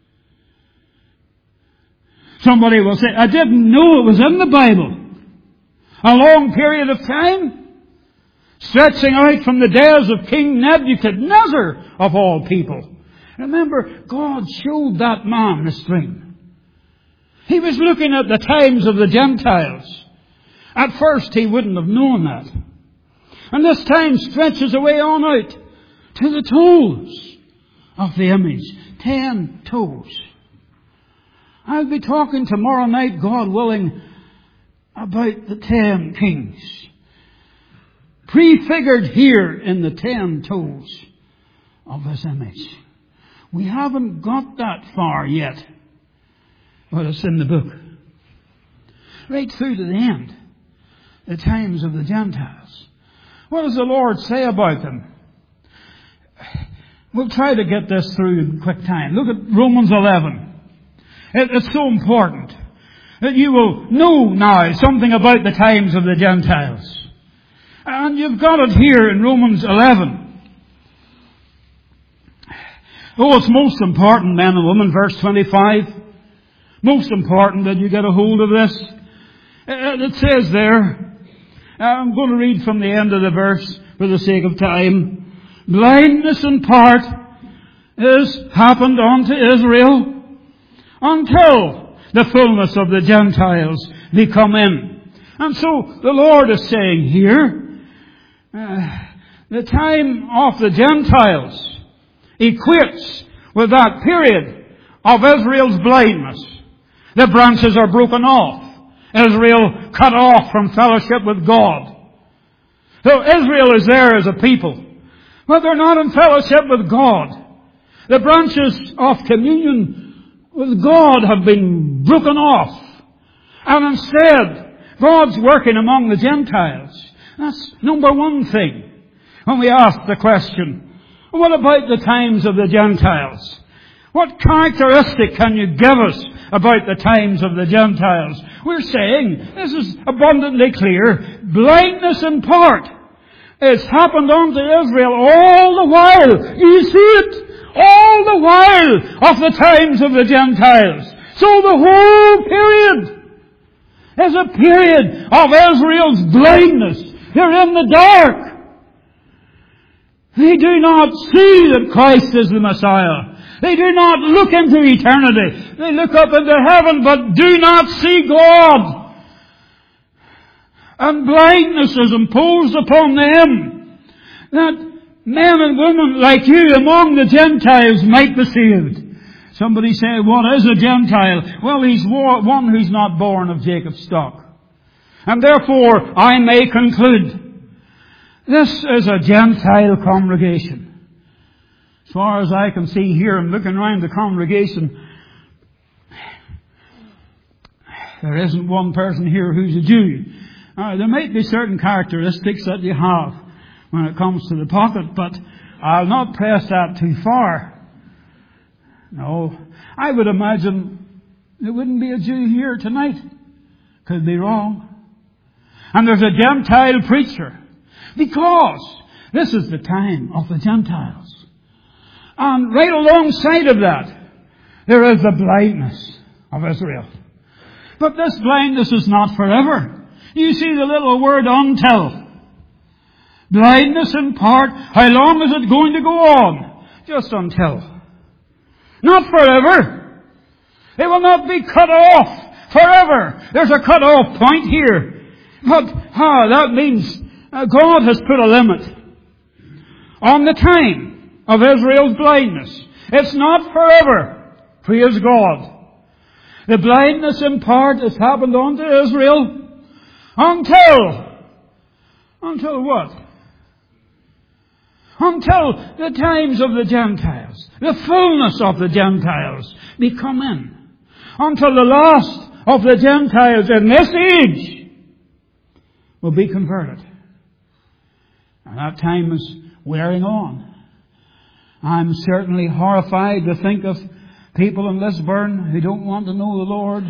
Somebody will say, I didn't know it was in the Bible. A long period of time, stretching out from the days of King Nebuchadnezzar of all people. Remember, God showed that man the string. He was looking at the times of the Gentiles. At first he wouldn't have known that. And this time stretches away on out to the toes of the image. Ten toes. I'll be talking tomorrow night, God willing, about the ten kings. Prefigured here in the ten toes of this image. We haven't got that far yet. But it's in the book. Right through to the end. The times of the Gentiles. What does the Lord say about them? We'll try to get this through in quick time. Look at Romans eleven. It, it's so important that you will know now something about the times of the Gentiles. And you've got it here in Romans eleven. Oh, it's most important, men and women, verse twenty-five. Most important that you get a hold of this. It says there, I'm going to read from the end of the verse for the sake of time. Blindness in part is happened unto Israel until the fullness of the Gentiles be come in. And so the Lord is saying here, uh, the time of the Gentiles equates with that period of Israel's blindness. The branches are broken off. Israel cut off from fellowship with God. So Israel is there as a people, but they're not in fellowship with God. The branches of communion with God have been broken off. And instead, God's working among the Gentiles. That's number one thing. When we ask the question, what about the times of the Gentiles? What characteristic can you give us about the times of the Gentiles? We're saying, this is abundantly clear, blindness in part. It's happened unto Israel all the while. You see it? All the while of the times of the Gentiles. So the whole period is a period of Israel's blindness. They're in the dark. They do not see that Christ is the Messiah. They do not look into eternity. They look up into heaven but do not see God. And blindness is imposed upon them that men and women like you among the Gentiles might be saved. Somebody say, what is a Gentile? Well, he's one who's not born of Jacob's stock. And therefore, I may conclude, this is a Gentile congregation. As far as I can see here, I'm looking around the congregation, there isn't one person here who's a Jew. Uh, there might be certain characteristics that you have when it comes to the pocket, but I'll not press that too far. No, I would imagine there wouldn't be a Jew here tonight. Could be wrong. And there's a Gentile preacher, because this is the time of the Gentiles. And right alongside of that, there is the blindness of Israel. But this blindness is not forever. You see the little word until. Blindness in part. How long is it going to go on? Just until. Not forever. It will not be cut off forever. There's a cut off point here. But ah, that means uh, God has put a limit on the time of Israel's blindness. It's not forever. Praise God. The blindness in part has happened unto Israel until, until what? until the times of the Gentiles, the fullness of the Gentiles, be come in. Until the last of the Gentiles in this age will be converted. And that time is wearing on. I'm certainly horrified to think of people in Lisburn who don't want to know the Lord.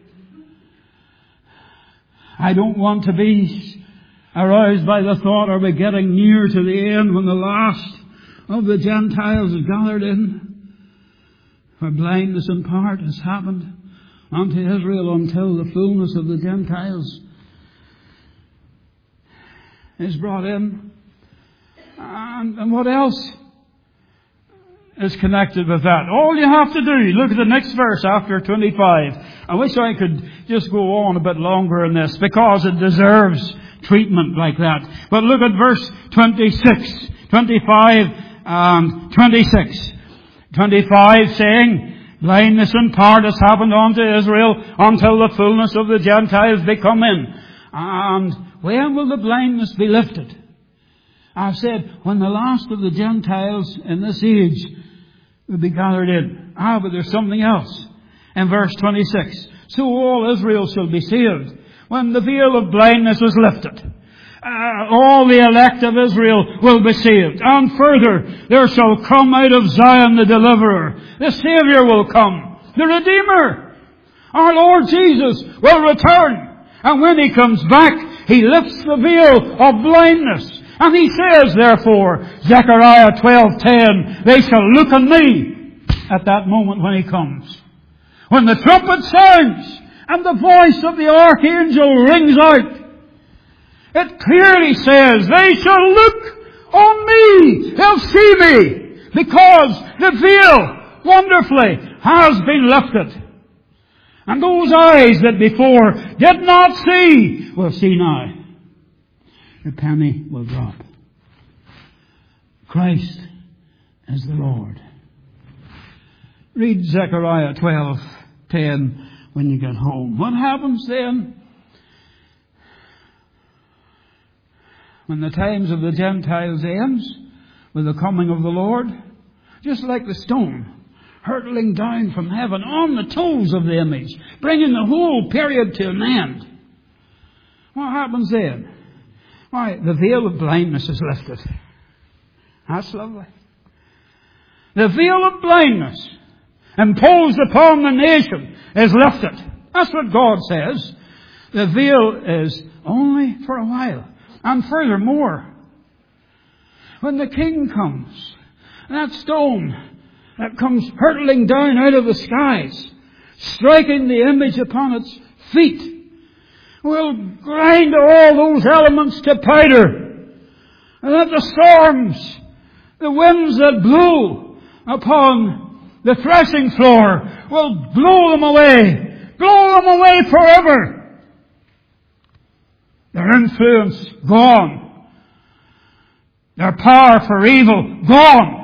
I don't want to be aroused by the thought, are we getting near to the end when the last of the Gentiles is gathered in? For blindness in part has happened unto Israel until the fullness of the Gentiles is brought in. And, and what else is connected with that? All you have to do, look at the next verse after twenty-five. I wish I could just go on a bit longer in this, because it deserves treatment like that. But look at verse twenty-six, twenty-five and twenty-six. twenty-five saying, blindness in part has happened unto Israel until the fullness of the Gentiles be come in. And when will the blindness be lifted? I've said, when the last of the Gentiles in this age will be gathered in. Ah, but there's something else. In verse twenty-six, so all Israel shall be saved when the veil of blindness is lifted. Uh, all the elect of Israel will be saved. And further, there shall come out of Zion the deliverer. The Savior will come. The Redeemer. Our Lord Jesus will return. And when He comes back, He lifts the veil of blindness. And He says, therefore, Zechariah twelve ten, they shall look on me at that moment when He comes. When the trumpet sounds and the voice of the archangel rings out, it clearly says, they shall look on me. They'll see me. Because the veil, wonderfully, has been lifted. And those eyes that before did not see will see now. The penny will drop. Christ is the Lord. Read Zechariah twelve ten when you get home. What happens then? When the times of the Gentiles ends, with the coming of the Lord, just like the stone hurtling down from heaven on the toes of the image, bringing the whole period to an end. What happens then? Why, the veil of blindness is lifted. That's lovely. The veil of blindness imposed upon the nation is lifted. That's what God says. The veil is only for a while. And furthermore, when the King comes, that stone that comes hurtling down out of the skies, striking the image upon its feet, will grind all those elements to powder. And that the storms, the winds that blow upon the threshing floor will blow them away, blow them away forever. Their influence gone. Their power for evil gone.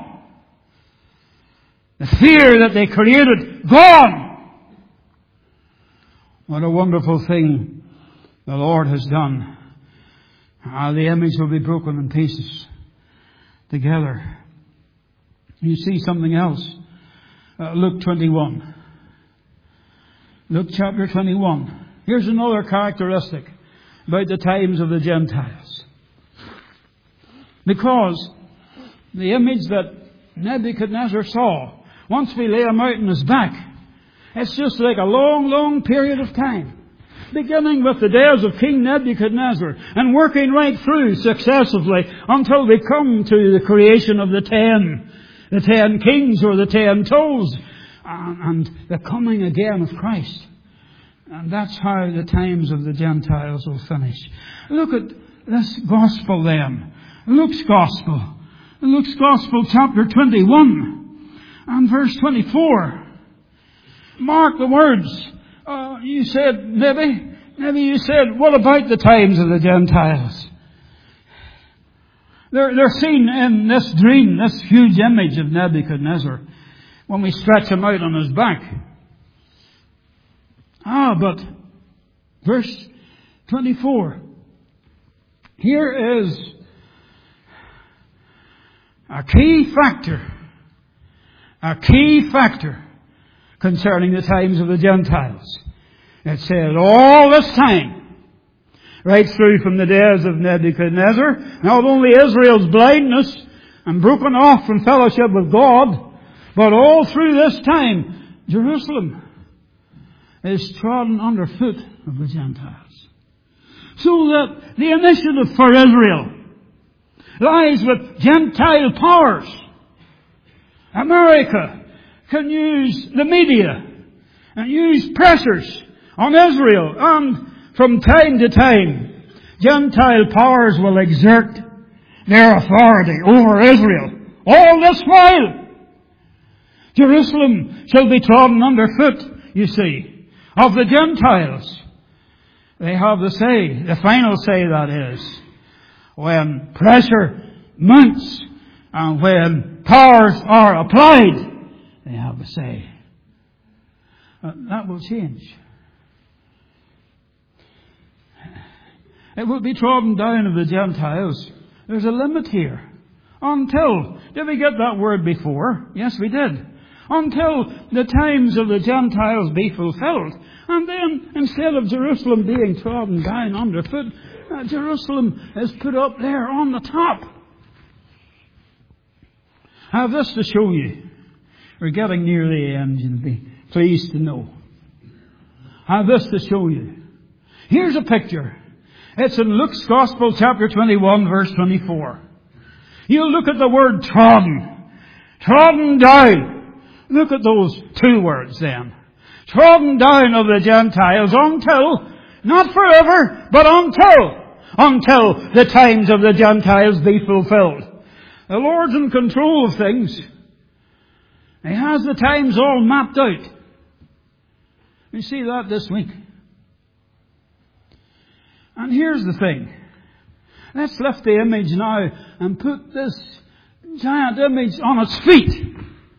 The fear that they created gone. What a wonderful thing the Lord has done. Ah, the image will be broken in pieces together. You see something else. Uh, Luke twenty-one. Luke chapter twenty-one. Here's another characteristic about the times of the Gentiles. Because the image that Nebuchadnezzar saw, once we lay him out on his back, it's just like a long, long period of time. Beginning with the days of King Nebuchadnezzar and working right through successively until we come to the creation of the ten, the ten kings or the ten toes, and the coming again of Christ. And that's how the times of the Gentiles will finish. Look at this gospel then. Luke's gospel. Luke's gospel chapter twenty-one and verse twenty-four. Mark the words. Uh, you said, maybe, maybe you said, what about the times of the Gentiles? They're, they're seen in this dream, this huge image of Nebuchadnezzar, when we stretch him out on his back. Ah, but verse twenty-four. Here is A key factor, a key factor concerning the times of the Gentiles. It said all this time, right through from the days of Nebuchadnezzar, not only Israel's blindness and broken off from fellowship with God, but all through this time, Jerusalem is trodden underfoot of the Gentiles. So that the initiative for Israel lies with Gentile powers. America can use the media and use pressures on Israel, and from time to time Gentile powers will exert their authority over Israel. All this while Jerusalem shall be trodden underfoot, you see, of the Gentiles. They have the say, the final say, that is, when pressure mounts and when powers are applied, they have a say. Uh, that will change. It will be trodden down of the Gentiles. There's a limit here. Until, did we get that word before? Yes, we did. Until the times of the Gentiles be fulfilled. And then, instead of Jerusalem being trodden down underfoot, uh, Jerusalem is put up there on the top. I have this to show you. We're getting near the end, you'll be pleased to know. I have this to show you. Here's a picture. It's in Luke's Gospel, chapter twenty-one, verse twenty-four. You look at the word trodden. Trodden down. Look at those two words then. Trodden down of the Gentiles until, not forever, but until, until the times of the Gentiles be fulfilled. The Lord's in control of things. He has the times all mapped out. You see that this week. And here's the thing. Let's lift the image now and put this giant image on its feet.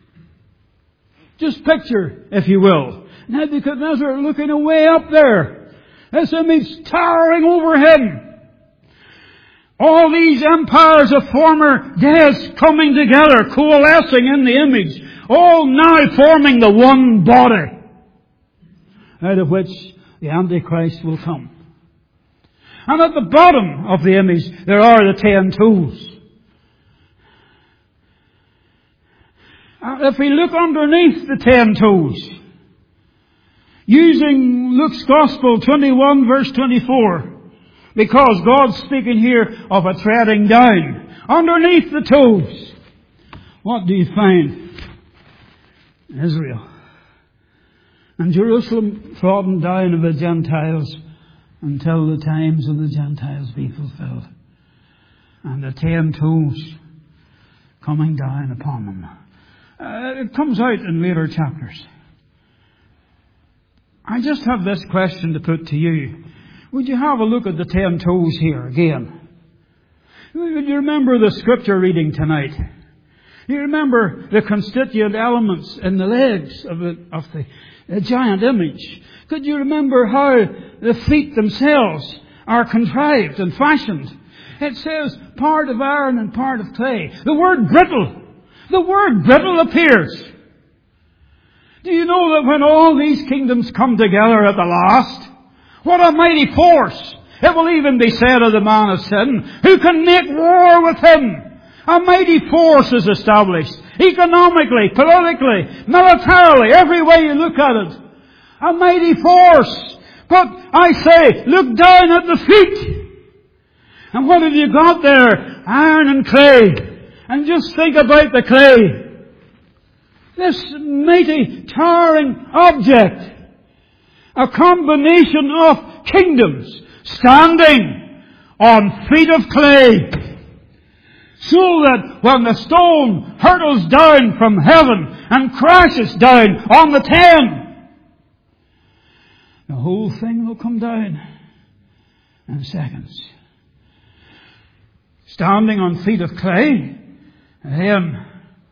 Just picture, if you will, Nebuchadnezzar looking away up there. This image towering over him. All these empires of former days coming together, coalescing in the image, all now forming the one body, out of which the Antichrist will come. And at the bottom of the image, there are the ten toes. And if we look underneath the ten toes, using Luke's Gospel twenty-one, verse twenty-four, because God's speaking here of a treading down, underneath the toes, what do you find? Israel. And Jerusalem trodden down of the Gentiles until the times of the Gentiles be fulfilled. And the ten toes coming down upon them. Uh, it comes out in later chapters. I just have this question to put to you. Would you have a look at the ten toes here again? Would you remember the scripture reading tonight? You remember the constituent elements in the legs of the, of the, the giant image? Could you remember how the feet themselves are contrived and fashioned? It says part of iron and part of clay. The word brittle. The word brittle appears. Do you know that when all these kingdoms come together at the last, what a mighty force! It will even be said of the man of sin, who can make war with him? A mighty force is established, economically, politically, militarily, every way you look at it. A mighty force. But I say, look down at the feet. And what have you got there? Iron and clay. And just think about the clay. This mighty, towering object. A combination of kingdoms standing on feet of clay. So that when the stone hurtles down from heaven and crashes down on the ten, the whole thing will come down in seconds. Standing on feet of clay, and then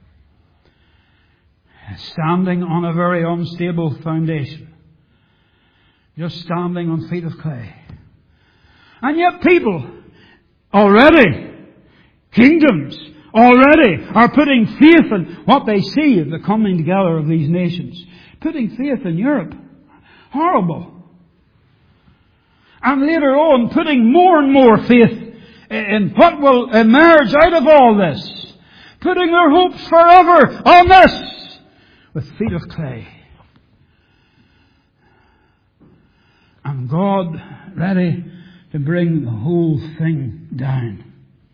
standing on a very unstable foundation. Just standing on feet of clay. And yet people already, kingdoms, already are putting faith in what they see of the coming together of these nations. Putting faith in Europe. Horrible. And later on, putting more and more faith in what will emerge out of all this. Putting their hopes forever on this with feet of clay. And God ready to bring the whole thing down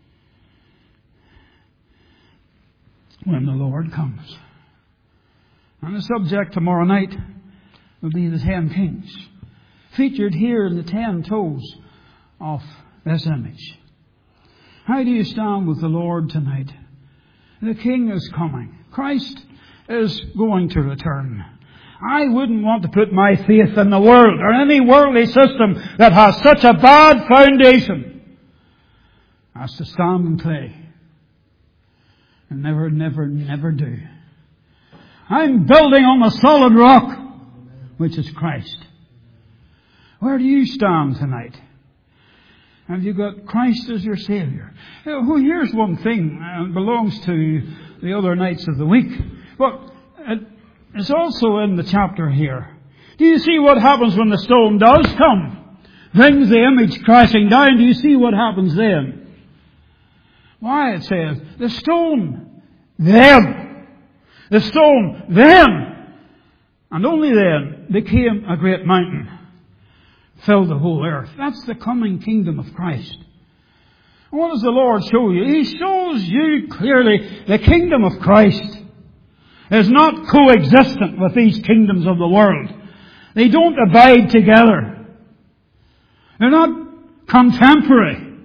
when the Lord comes. And the subject tomorrow night will be the ten kings, featured here in the ten toes of this image. How do you stand with the Lord tonight? The King is coming. Christ is going to return. I wouldn't want to put my faith in the world or any worldly system that has such a bad foundation as to stand and clay. And never, never, never do. I'm building on the solid rock, which is Christ. Where do you stand tonight? Have you got Christ as your Savior? Well, here's one thing, and it belongs to the other nights of the week. But it's also in the chapter here. Do you see what happens when the stone does come? Brings the image crashing down. Do you see what happens then? Why, it says, the stone then, the stone then, and only then became a great mountain. Filled the whole earth. That's the coming kingdom of Christ. And what does the Lord show you? He shows you clearly the kingdom of Christ is not coexistent with these kingdoms of the world. They don't abide together. They're not contemporary.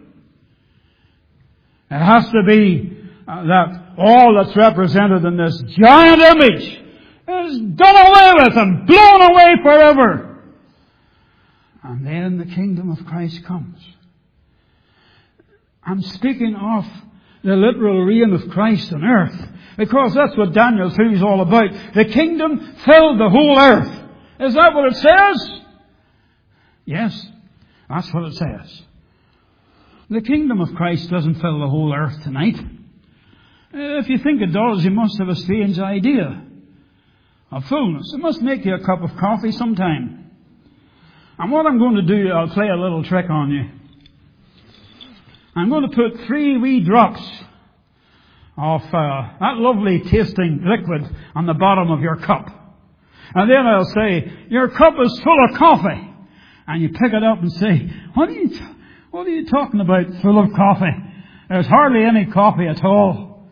It has to be uh, that all that's represented in this giant image is done away with and blown away forever. And then the kingdom of Christ comes. I'm speaking of the literal reign of Christ on earth, because that's what Daniel two is all about. The kingdom filled the whole earth. Is that what it says? Yes, that's what it says. The kingdom of Christ doesn't fill the whole earth tonight. If you think it does, you must have a strange idea of fullness. It must make you a cup of coffee sometime. And what I'm going to do, I'll play a little trick on you. I'm going to put three wee drops of uh, that lovely tasting liquid on the bottom of your cup. And then I'll say, your cup is full of coffee. And you pick it up and say, what are you, t- what are you talking about, full of coffee? There's hardly any coffee at all.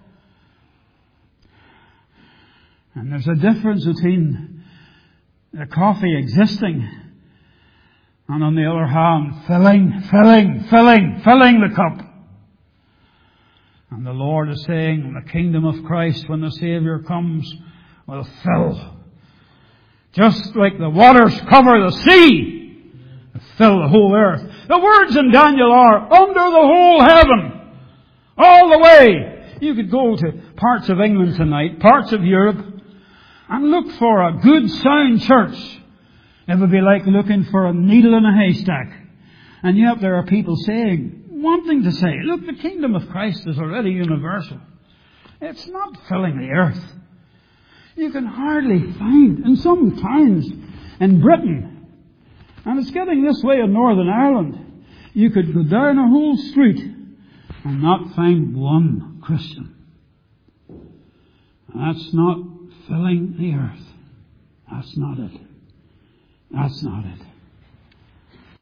And there's a difference between the coffee existing and on the other hand, filling, filling, filling, filling the cup. And the Lord is saying, the kingdom of Christ, when the Savior comes, will fill. Just like the waters cover the sea, fill the whole earth. The words in Daniel are, under the whole heaven, all the way. You could go to parts of England tonight, parts of Europe, and look for a good sound church. It would be like looking for a needle in a haystack. And yet there are people saying, wanting to say, look, the kingdom of Christ is already universal. It's not filling the earth. You can hardly find, in some towns in Britain, and it's getting this way in Northern Ireland, you could go down a whole street and not find one Christian. That's not filling the earth. That's not it. That's not it.